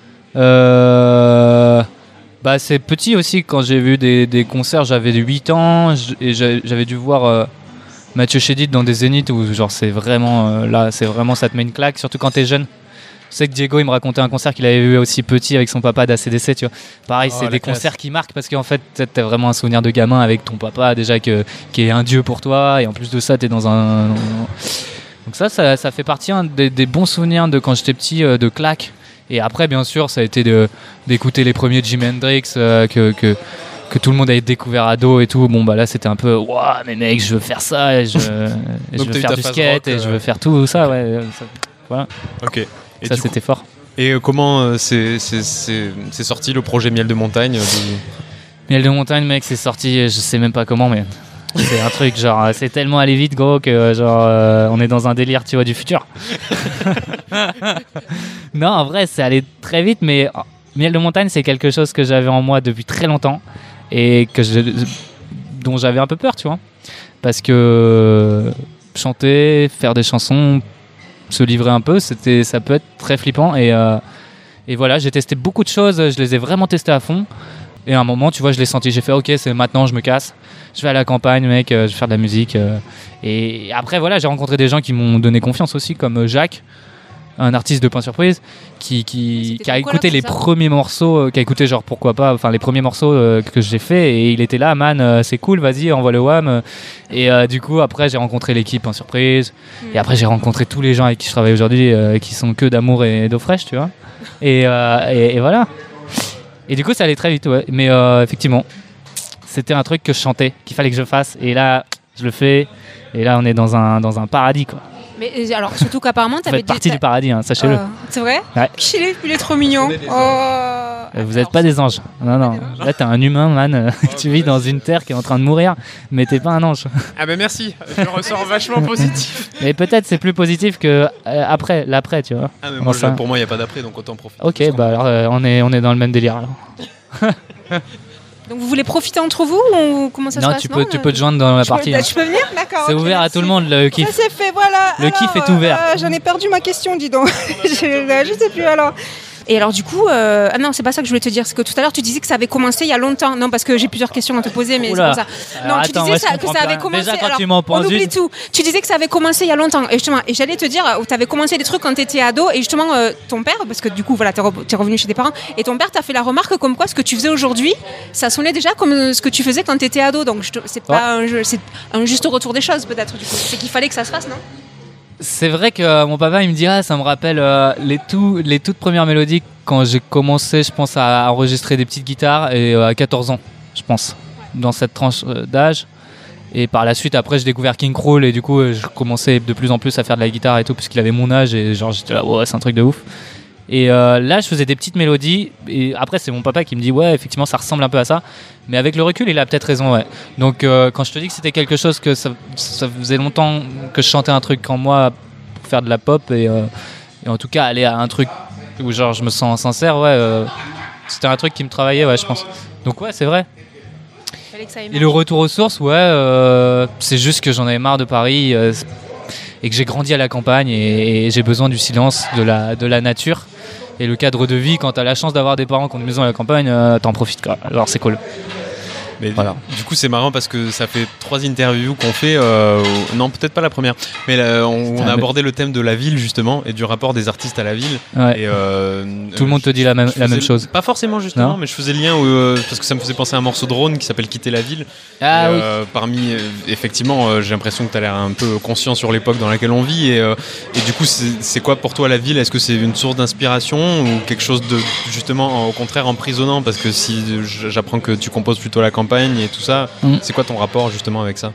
euh, bah, c'est petit aussi. Quand j'ai vu des, des concerts, j'avais huit ans et j'avais dû voir... Euh, Mathieu Chédid dans des zéniths où genre c'est vraiment euh, là c'est vraiment ça te met une claque, surtout quand t'es jeune. Je sais que Diego il me racontait un concert qu'il avait vu aussi petit avec son papa d'A C D C, tu vois. Pareil, oh, c'est des classe. Concerts qui marquent parce qu'en fait t'as vraiment un souvenir de gamin avec ton papa déjà que, qui est un dieu pour toi, et en plus de ça t'es dans un... Donc ça ça, ça fait partie hein, des, des bons souvenirs de quand j'étais petit, euh, de claques. Et après bien sûr ça a été de, d'écouter les premiers Jimi Hendrix euh, que, que que tout le monde avait découvert ado et tout. Bon bah là c'était un peu waouh mais mec je veux faire ça et je, et je veux faire du skate rock, et euh... je veux faire tout ça, ouais ça, voilà. Ok. Et ça c'était coup... fort. Et euh, comment euh, c'est, c'est, c'est, c'est sorti le projet Miel de Montagne euh, de... Miel de Montagne mec c'est sorti je sais même pas comment mais c'est un truc genre c'est tellement allé vite gros que genre euh, on est dans un délire tu vois du futur. Non en vrai c'est allé très vite mais Miel de Montagne c'est quelque chose que j'avais en moi depuis très longtemps et que je, dont j'avais un peu peur, tu vois, parce que chanter, faire des chansons, se livrer un peu, c'était, ça peut être très flippant et, euh, et voilà, j'ai testé beaucoup de choses, je les ai vraiment testées à fond et à un moment, tu vois, je l'ai senti, j'ai fait ok, c'est maintenant, je me casse, je vais à la campagne, mec, je vais faire de la musique euh, et après voilà, j'ai rencontré des gens qui m'ont donné confiance aussi, comme Jacques, un artiste de Pain Surprise qui, qui, qui a écouté les premiers morceaux, euh, qui a écouté genre pourquoi pas, enfin les premiers morceaux euh, que j'ai fait et il était là, man, euh, c'est cool, vas-y, envoie le wham. Et euh, du coup, après, j'ai rencontré l'équipe Pain Surprise mm. et après, j'ai rencontré tous les gens avec qui je travaille aujourd'hui euh, qui sont que d'amour et d'eau fraîche, tu vois. Et, euh, et, et voilà. Et du coup, ça allait très vite, ouais. Mais euh, effectivement, c'était un truc que je chantais, qu'il fallait que je fasse. Et là, je le fais. Et là, on est dans un, dans un paradis, quoi. Mais alors, surtout qu'apparemment, t'avais dit... Vous faites partie du paradis, hein, sachez-le. Euh, c'est vrai? Ouais. Il est, il est trop mignon. Oh. Vous n'êtes pas des anges. Non, non. Là, t'es un humain, man. Tu vis dans une terre qui est en train de mourir, mais t'es pas un ange. Ah ben merci, je ressors vachement positif. Mais peut-être c'est plus positif que euh, après, l'après, tu vois. Ah mais moi, je, pour moi, il n'y a pas d'après, donc autant profiter. Ok, bah alors euh, on, est, on est dans le même délire, alors. Donc vous voulez profiter entre vous ou comment ça non, se passe? Tu peux, non, tu peux te joindre dans la je partie. Peux, hein. Tu peux venir? D'accord. C'est okay, ouvert merci. à tout le monde, le kiff. Ça c'est fait, voilà. Le alors, kiff est ouvert. Euh, j'en ai perdu ma question, dis donc. je, je sais plus alors. Et alors du coup, euh... ah non, c'est pas ça que je voulais te dire. C'est que tout à l'heure tu disais que ça avait commencé il y a longtemps. Non, parce que j'ai plusieurs questions à te poser, mais Oula. c'est pour ça. Alors, non, attends, tu disais ouais, ça, que ça avait commencé. Déjà, quand alors, tu m'en on oublie une... tout. Tu disais que ça avait commencé il y a longtemps. Et justement, et j'allais te dire, tu avais commencé des trucs quand tu étais ado. Et justement, euh, ton père, parce que du coup, voilà, t'es, re- t'es revenu chez tes parents. Et ton père t'a fait la remarque comme quoi ce que tu faisais aujourd'hui, ça sonnait déjà comme ce que tu faisais quand tu étais ado. Donc je te... c'est pas ouais. un, jeu, c'est un juste retour des choses peut-être. Du coup, c'est qu'il fallait que ça se fasse, non? c'est vrai que euh, mon papa il me dit ah ça me rappelle euh, les tout les toutes premières mélodies quand j'ai commencé je pense à enregistrer des petites guitares et euh, à quatorze ans je pense dans cette tranche euh, d'âge et par la suite après j'ai découvert King Krul et du coup euh, je commençais de plus en plus à faire de la guitare et tout puisqu'il avait mon âge et genre j'étais là ouais c'est un truc de ouf et euh, là je faisais des petites mélodies et après c'est mon papa qui me dit ouais effectivement ça ressemble un peu à ça mais avec le recul il a peut-être raison ouais donc euh, quand je te dis que c'était quelque chose que ça, ça faisait longtemps que je chantais un truc en moi pour faire de la pop et, euh, et en tout cas aller à un truc où genre je me sens sincère ouais euh, c'était un truc qui me travaillait ouais je pense donc ouais c'est vrai et le retour aux sources ouais euh, c'est juste que j'en avais marre de Paris euh, et que j'ai grandi à la campagne et, et j'ai besoin du silence de la, de la nature. Et le cadre de vie, quand t'as la chance d'avoir des parents qui ont une maison à la campagne, euh, t'en profites quoi. Alors c'est cool. Mais voilà. Du, du coup, c'est marrant parce que ça fait trois interviews qu'on fait. Euh, non, peut-être pas la première, mais là, on, on a abordé le thème de la ville justement et du rapport des artistes à la ville. Ouais. Et, euh, Tout le monde te dit la même, la même chose. Pas forcément justement, non mais je faisais le lien où, euh, parce que ça me faisait penser à un morceau de Rhône qui s'appelle Quitter la ville. Ah et, oui. Euh, parmi, euh, effectivement, euh, j'ai l'impression que tu as l'air un peu conscient sur l'époque dans laquelle on vit. Et, euh, et du coup, c'est, c'est quoi pour toi la ville ? Est-ce que c'est une source d'inspiration ou quelque chose de justement au contraire emprisonnant ? Parce que si j'apprends que tu composes plutôt à la campagne et tout ça. Mmh. C'est quoi ton rapport justement avec ça ?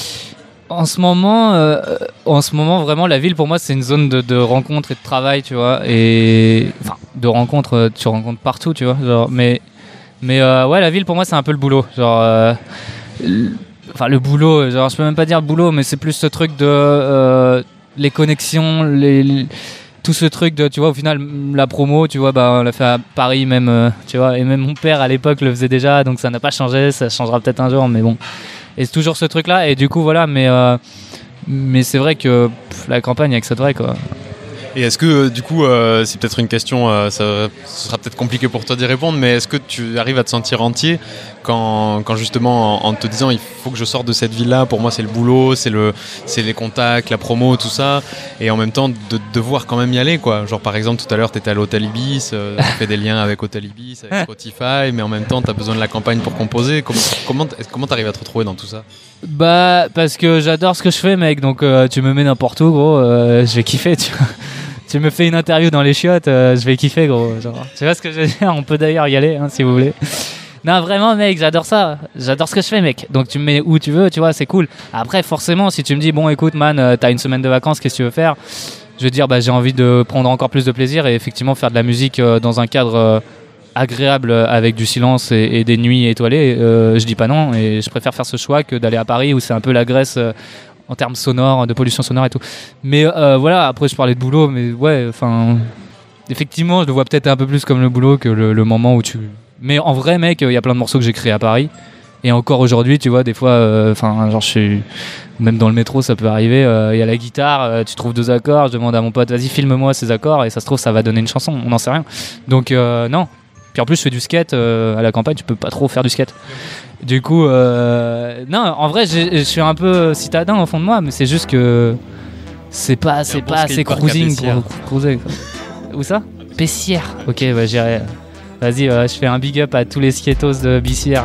En ce moment, euh, en ce moment, vraiment, la ville pour moi, c'est une zone de, de rencontre et de travail, tu vois. Et enfin, de rencontre, tu rencontres partout, tu vois. Genre, mais, mais euh, ouais, la ville pour moi, c'est un peu le boulot. Genre, euh, l- enfin, le boulot. Genre, je peux même pas dire le boulot, mais c'est plus ce truc de euh, les connexions, les, les tout ce truc de, tu vois, au final, la promo, tu vois, bah, on l'a fait à Paris même, euh, tu vois, et même mon père à l'époque le faisait déjà, donc ça n'a pas changé, ça changera peut-être un jour, mais bon. Et c'est toujours ce truc-là, et du coup, voilà, mais, euh, mais c'est vrai que pff, la campagne avec ça de vrai, quoi. Et est-ce que, euh, du coup, euh, c'est peut-être une question, euh, ça, ce sera peut-être compliqué pour toi d'y répondre, mais est-ce que tu arrives à te sentir entier quand, quand justement, en, en te disant, il faut que je sorte de cette ville-là, pour moi, c'est le boulot, c'est, le, c'est les contacts, la promo, tout ça, et en même temps, de devoir quand même y aller, quoi. Genre, par exemple, tout à l'heure, tu étais à l'Hôtel Ibis, euh, tu fais des liens avec Hôtel Ibis, avec Spotify, mais en même temps, tu as besoin de la campagne pour composer. Comment, comment, comment tu arrives à te retrouver dans tout ça ? Bah, parce que j'adore ce que je fais, mec, donc euh, tu me mets n'importe où, gros, euh, je vais kiffer, tu vois. Tu me fais une interview dans les chiottes, euh, je vais kiffer, gros. Genre, tu vois ce que je veux dire ? On peut d'ailleurs y aller, hein, si vous voulez. Non, vraiment, mec, j'adore ça. J'adore ce que je fais, mec. Donc, tu me mets où tu veux, tu vois, c'est cool. Après, forcément, si tu me dis, bon, écoute, man, euh, t'as une semaine de vacances, qu'est-ce que tu veux faire ? Je veux dire, bah, j'ai envie de prendre encore plus de plaisir et effectivement faire de la musique euh, dans un cadre euh, agréable avec du silence et, et des nuits étoilées. Euh, je dis pas non et je préfère faire ce choix que d'aller à Paris où c'est un peu la Grèce. Euh, en termes sonores, de pollution sonore et tout. Mais euh, voilà, après je parlais de boulot, mais ouais, enfin... Effectivement, je le vois peut-être un peu plus comme le boulot que le, le moment où tu... Mais en vrai, mec, il y a plein de morceaux que j'ai créés à Paris. Et encore aujourd'hui, tu vois, des fois, enfin, euh, genre je suis... Même dans le métro, ça peut arriver, il euh, y a la guitare, euh, tu trouves deux accords, je demande à mon pote, vas-y, filme-moi ces accords, et ça se trouve, ça va donner une chanson, on n'en sait rien. Donc, euh, non. Puis en plus, je fais du skate, euh, à la campagne, tu peux pas trop faire du skate. Du coup, euh, non, en vrai, je suis un peu citadin au fond de moi, mais c'est juste que c'est pas, c'est pas assez cruising pour cruiser. Quoi. Où ça ? Pessière. Ok, bah j'irai. Vas-y, euh, je fais un big up à tous les skatos de Bissière.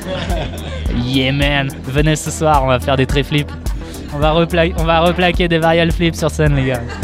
Yeah man, venez ce soir, on va faire des très flips. On va, repla- on va replaquer des varial flips sur scène, les gars.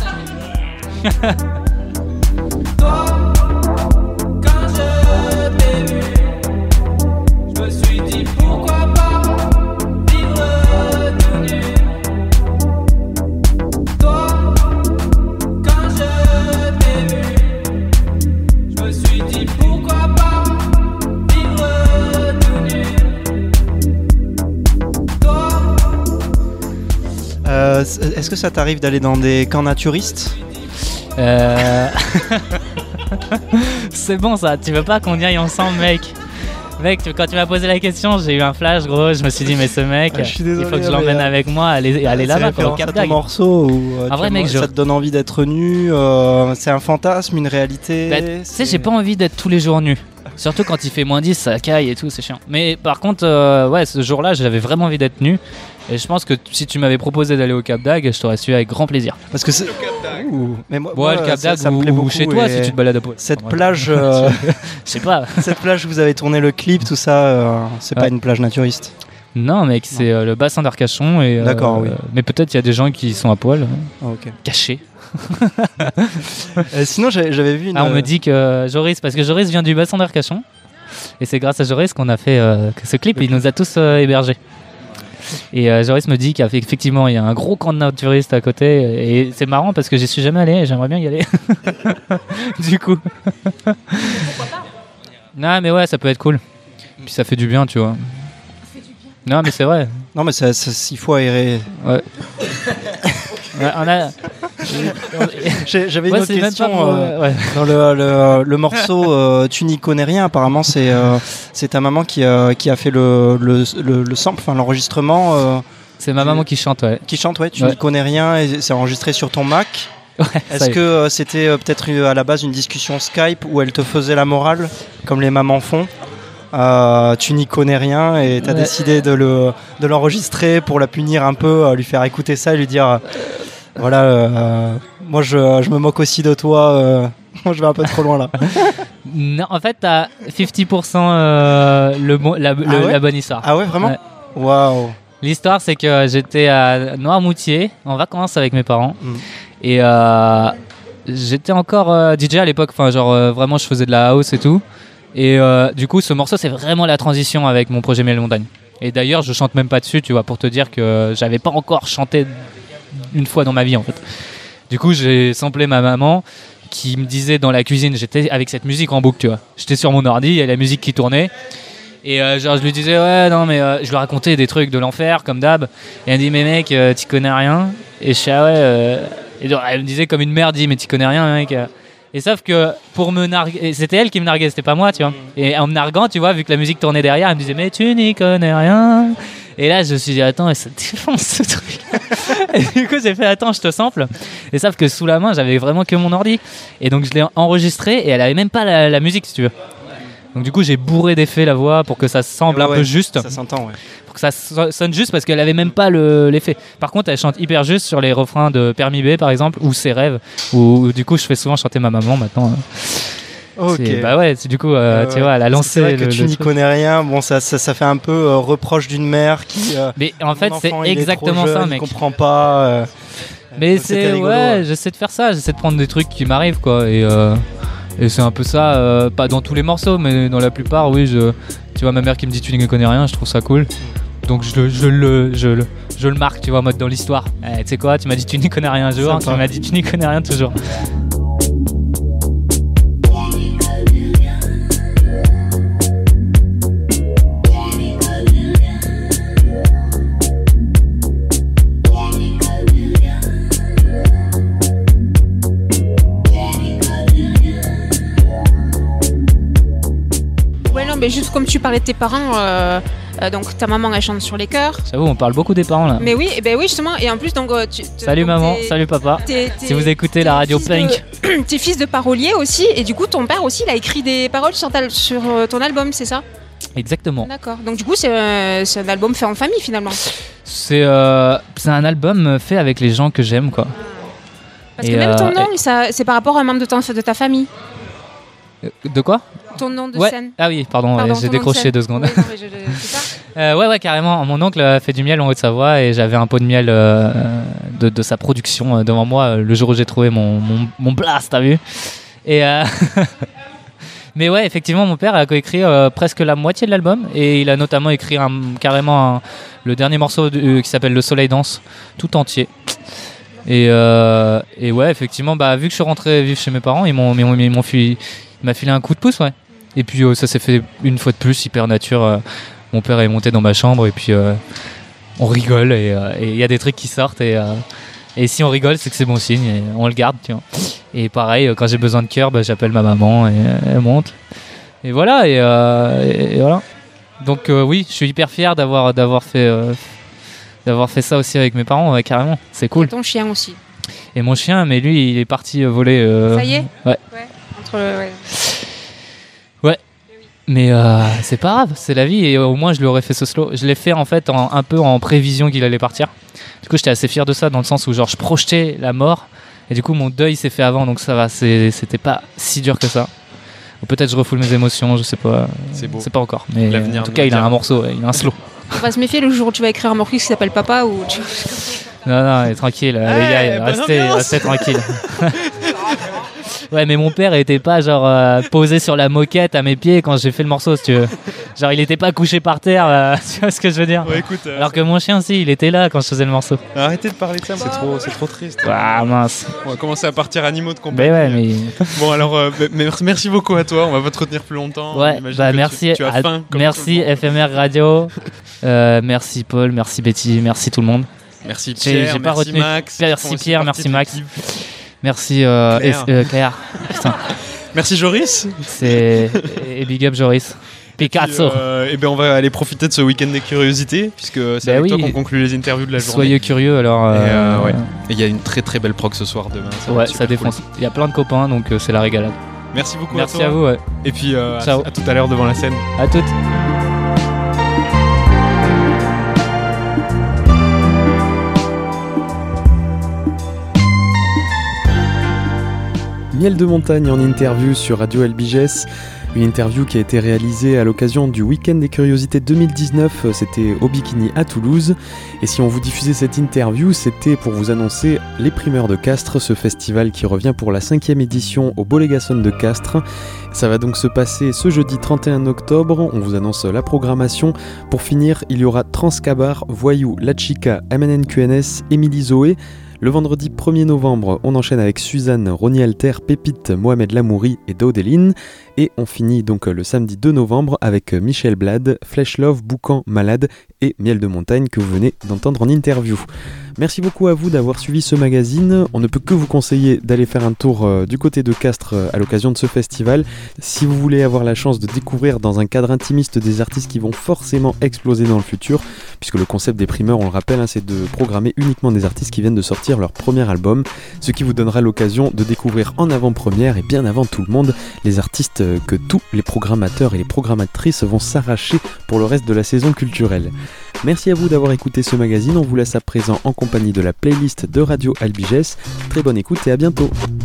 Euh, est-ce que ça t'arrive d'aller dans des camps naturistes ? euh... C'est bon ça, tu veux pas qu'on y aille ensemble, mec ? Mec, quand tu m'as posé la question, j'ai eu un flash, gros. Je me suis dit, mais ce mec, ah, désolé, il faut que je l'emmène euh... avec moi, aller, aller là-bas, quoi, au Cap d'Agde. C'est un morceau où euh, en vrai, mec, ça je... te donne envie d'être nu. Euh, c'est un fantasme, une réalité. Bah, tu sais, j'ai pas envie d'être tous les jours nu. Surtout quand il fait moins dix, ça caille et tout, c'est chiant. Mais par contre, euh, ouais, ce jour-là, j'avais vraiment envie d'être nu. Et je pense que t- si tu m'avais proposé d'aller au Cap d'Agde, je t'aurais suivi avec grand plaisir. Parce que c'est le Cap d'Agde. Ouh. Mais moi, ouais, moi, le Cap d'Agde, ça, ça ou, me plaît beaucoup. Ou chez toi, si tu te balades à poil. Cette enfin, plage, euh, je sais pas. Cette plage où vous avez tourné le clip, tout ça, euh, c'est ouais. pas une plage naturiste. Non, mec, c'est euh, le bassin d'Arcachon. Et, D'accord, euh, oui. Mais peut-être il y a des gens qui sont à poil, Ah, ok. cachés. Euh, sinon, j'avais, j'avais vu une. Ah, on me dit que Joris, parce que Joris vient du bassin d'Arcachon. Et c'est grâce à Joris qu'on a fait euh, ce clip. Il nous a tous euh, hébergés. Et euh, Joris me dit qu'effectivement il y a un gros camp de naturistes à côté. Et c'est marrant parce que j'y suis jamais allé et j'aimerais bien y aller. Du coup. Non, mais ouais, ça peut être cool. Puis ça fait du bien, tu vois. Non, mais c'est vrai. Non, mais ça, ça, il faut aérer. Ouais. Ouais, on a... J'ai- J'avais une Ouais, autre c'est même question. pas pour- euh, ouais. Dans le, le, le morceau euh, Tu n'y connais rien, apparemment, c'est euh, c'est ta maman qui, euh, qui a fait le, le, le, le sample, enfin l'enregistrement. Euh, C'est ma maman qui chante, ouais. qui chante, ouais, Tu Ouais. n'y connais rien, et c'est enregistré sur ton Mac. Ouais, Est-ce ça y est. que euh, c'était euh, peut-être euh, à la base une discussion Skype où elle te faisait la morale, comme les mamans font Euh, tu n'y connais rien et tu as Ouais. décidé de, le, de l'enregistrer pour la punir un peu, euh, lui faire écouter ça et lui dire euh, voilà, euh, moi je, je me moque aussi de toi, euh, moi je vais un peu trop loin là. Non, en fait, t'as cinquante pour cent euh, le, bon- la, le- Ah ouais la bonne histoire. Ah ouais, vraiment Ouais. Waouh. L'histoire, c'est que j'étais à Noirmoutier en vacances avec mes parents. Mm. Et euh, j'étais encore euh, D J à l'époque. Enfin, genre, euh, vraiment, je faisais de la house et tout. Et euh, du coup, ce morceau, c'est vraiment la transition avec mon projet Miel Montagne. Et d'ailleurs, je chante même pas dessus, tu vois, pour te dire que j'avais pas encore chanté une fois dans ma vie, en fait. Du coup, j'ai samplé ma maman qui me disait dans la cuisine, j'étais avec cette musique en boucle, tu vois. J'étais sur mon ordi, il y a la musique qui tournait. Et euh, genre, je lui disais, ouais, non, mais euh, je lui racontais des trucs de l'enfer, comme d'hab. Et elle me dit, mais mec, euh, t'y connais rien. Et je suis, ah ouais. euh... Et genre, elle me disait comme une mère dit, mais t'y connais rien, mec. Et sauf que pour me narguer, et c'était elle qui me narguait, c'était pas moi, tu vois. Et en me narguant, tu vois, vu que la musique tournait derrière, elle me disait, mais tu n'y connais rien. Et là, je me suis dit, attends, ça défonce ce truc. Et du coup, j'ai fait, attends, je te sample. Et sauf que sous la main, j'avais vraiment que mon ordi. Et donc, je l'ai enregistré et elle avait même pas la, la musique, si tu veux. Donc, du coup, j'ai bourré d'effets la voix pour que ça semble Ouais, un ouais, peu juste. Ça s'entend, ouais. Pour que ça so- sonne juste parce qu'elle avait même pas le- l'effet. Par contre, elle chante hyper juste sur les refrains de Permis B, par exemple, ou Ses rêves, où, où du coup, je fais souvent chanter ma maman maintenant. Ok. C'est- Bah ouais, c'est- du coup, euh, Euh, tu vois, elle a lancé C'est vrai que le- tu le n'y truc. connais rien. Bon, ça, ça, ça fait un peu euh, reproche d'une mère qui. euh, Mais en fait, Mon c'est enfant, il est trop exactement jeune, ça, il mec. comprend pas. euh, Mais donc c'était c'est rigolo, ouais, ouais. j'essaie de faire ça, j'essaie de prendre des trucs qui m'arrivent quoi et euh, et c'est un peu ça, euh, pas dans tous les morceaux mais dans la plupart oui, je tu vois ma mère qui me dit tu ne connais rien, je trouve ça cool. Donc je, le- je le je le je le marque, tu vois, en mode dans l'histoire. Eh, tu sais quoi, tu m'as dit tu n'y connais rien un jour, Sympa. tu m'as dit tu n'y connais rien toujours. Ouais, non, mais juste comme tu parlais de tes parents, euh, euh, donc ta maman elle chante sur les chœurs. J'avoue, on parle beaucoup des parents là. Mais oui, et ben oui justement, et en plus donc euh, tu, t- Salut donc, maman, t'es- salut papa. t'es- Si t'es- vous écoutez la t'es radio fils Punk. de- T'es fils de parolier aussi, et du coup ton père aussi il a écrit des paroles sur, ta- sur euh, ton album, c'est ça? Exactement. D'accord. Donc du coup c'est euh, c'est un album fait en famille finalement. C'est euh, c'est un album fait avec les gens que j'aime quoi. Parce Et, que même ton euh, nom, ça- c'est par rapport à un membre de, ton- de ta famille. Euh, De quoi? Ton nom de Ouais. scène. Ah oui, pardon, Pardon, ouais, ton j'ai nom de décroché scène. deux secondes. Oui, non, mais je- je- c'est ça. Euh, ouais, ouais, carrément. Mon oncle a fait du miel en Haute-Savoie et j'avais un pot de miel euh, de, de sa production euh, devant moi euh, le jour où j'ai trouvé mon, mon, mon blast, t'as vu? Et euh, mais ouais, effectivement, mon père a coécrit euh, presque la moitié de l'album et il a notamment écrit un, carrément un- le dernier morceau de- euh, qui s'appelle Le Soleil danse, tout entier. Et, euh, et ouais, effectivement, bah, vu que je suis rentré vivre chez mes parents, ils m'ont, ils m'ont, ils m'ont filé, il m'a filé un coup de pouce, ouais. Et puis euh, ça s'est fait une fois de plus, hyper nature. euh, mon père est monté dans ma chambre et puis euh, on rigole et euh, et il y a des trucs qui sortent et, euh, et si on rigole, c'est que c'est bon signe et on le garde, tu vois. Et pareil, euh, quand j'ai besoin de cœur, bah, j'appelle ma maman et euh, elle monte. Et voilà, et, euh, et- et voilà. Donc euh, oui, je suis hyper fier d'avoir, d'avoir, fait, euh, d'avoir fait ça aussi avec mes parents, ouais, carrément. C'est cool. Ton chien aussi. Et mon chien, mais lui, il est parti euh, voler. euh, Ça y est. Ouais. Ouais. Entre le- ouais. Mais euh, c'est pas grave, c'est la vie et au moins je lui aurais fait ce slow. Je l'ai fait en fait en- un peu en prévision qu'il allait partir. Du coup j'étais assez fier de ça dans le sens où genre je projetais la mort et du coup mon deuil s'est fait avant donc ça va, c'est- c'était pas si dur que ça. Ou peut-être je refoule mes émotions, je sais pas. C'est beau. C'est pas encore. Mais L'avenir en tout nous cas il a dira. un morceau, il a un slow. On va se méfier le jour où tu vas écrire un morceau qui s'appelle Papa ou tu... Non, non, tranquille, hey, les gars, restez, restez tranquille. Ouais, mais mon père était pas genre euh, posé sur la moquette à mes pieds quand j'ai fait le morceau, si tu veux. Genre, il était pas couché par terre, euh, tu vois ce que je veux dire. Ouais, écoute, euh, alors que mon chien, si, il était là quand je faisais le morceau. Arrêtez de parler de ça, c'est trop, c'est trop triste. Ah mince. On va commencer à partir animaux de compagnie. Mais ouais, mais... Bon, alors, euh, merci, merci beaucoup à toi, on va pas te retenir plus longtemps. Ouais, bah merci, tu, tu as faim, merci F M R Radio, euh, merci Paul, merci Betty, merci tout le monde. Merci Pierre, j'ai, j'ai pas merci retenu. Max. Merci Pierre, merci Max. Merci euh, Claire. Et, euh, Claire. Putain. Merci Joris. C'est... Et big up Joris. Picasso. Et, euh, et ben on va aller profiter de ce week-end des curiosités, puisque c'est bah avec oui. toi qu'on conclut les interviews de la journée. Soyez curieux alors. Euh... Et euh, ouais. Et il y a une très très belle prog ce soir demain. Ça ouais, ça défonce. Cool. Il y a plein de copains, donc euh, c'est la régalade. Merci beaucoup Merci à toi. à vous. Ouais. Et puis euh, à, à tout à l'heure devant la scène. À toutes. Miel de montagne en interview sur Radio Albiges, une interview qui a été réalisée à l'occasion du Week-end des Curiosités deux mille dix-neuf, c'était au Bikini à Toulouse. Et si on vous diffusait cette interview, c'était pour vous annoncer les primeurs de Castres, ce festival qui revient pour la cinquième édition au Bolégason de Castres. Ça va donc se passer ce jeudi trente et un octobre, on vous annonce la programmation. Pour finir, il y aura Transcabar, Voyou, La Chica, M N N Q N S, Émilie Zoé. Le vendredi premier novembre, on enchaîne avec Suzanne, Ronnie Alter, Pépite, Mohamed Lamouri et Daudeline. Et on finit donc le samedi deux novembre avec Michel Blade, Flèche Love, Boucan, Malade et Miel de Montagne que vous venez d'entendre en interview. Merci beaucoup à vous d'avoir suivi ce magazine. On ne peut que vous conseiller d'aller faire un tour euh, du côté de Castres euh, à l'occasion de ce festival. Si vous voulez avoir la chance de découvrir dans un cadre intimiste des artistes qui vont forcément exploser dans le futur, puisque le concept des primeurs, on le rappelle, hein, c'est de programmer uniquement des artistes qui viennent de sortir leur premier album, ce qui vous donnera l'occasion de découvrir en avant-première et bien avant tout le monde les artistes que tous les programmateurs et les programmatrices vont s'arracher pour le reste de la saison culturelle. Merci à vous d'avoir écouté ce magazine, on vous laisse à présent en compagnie de la playlist de Radio Albiges. Très bonne écoute et à bientôt.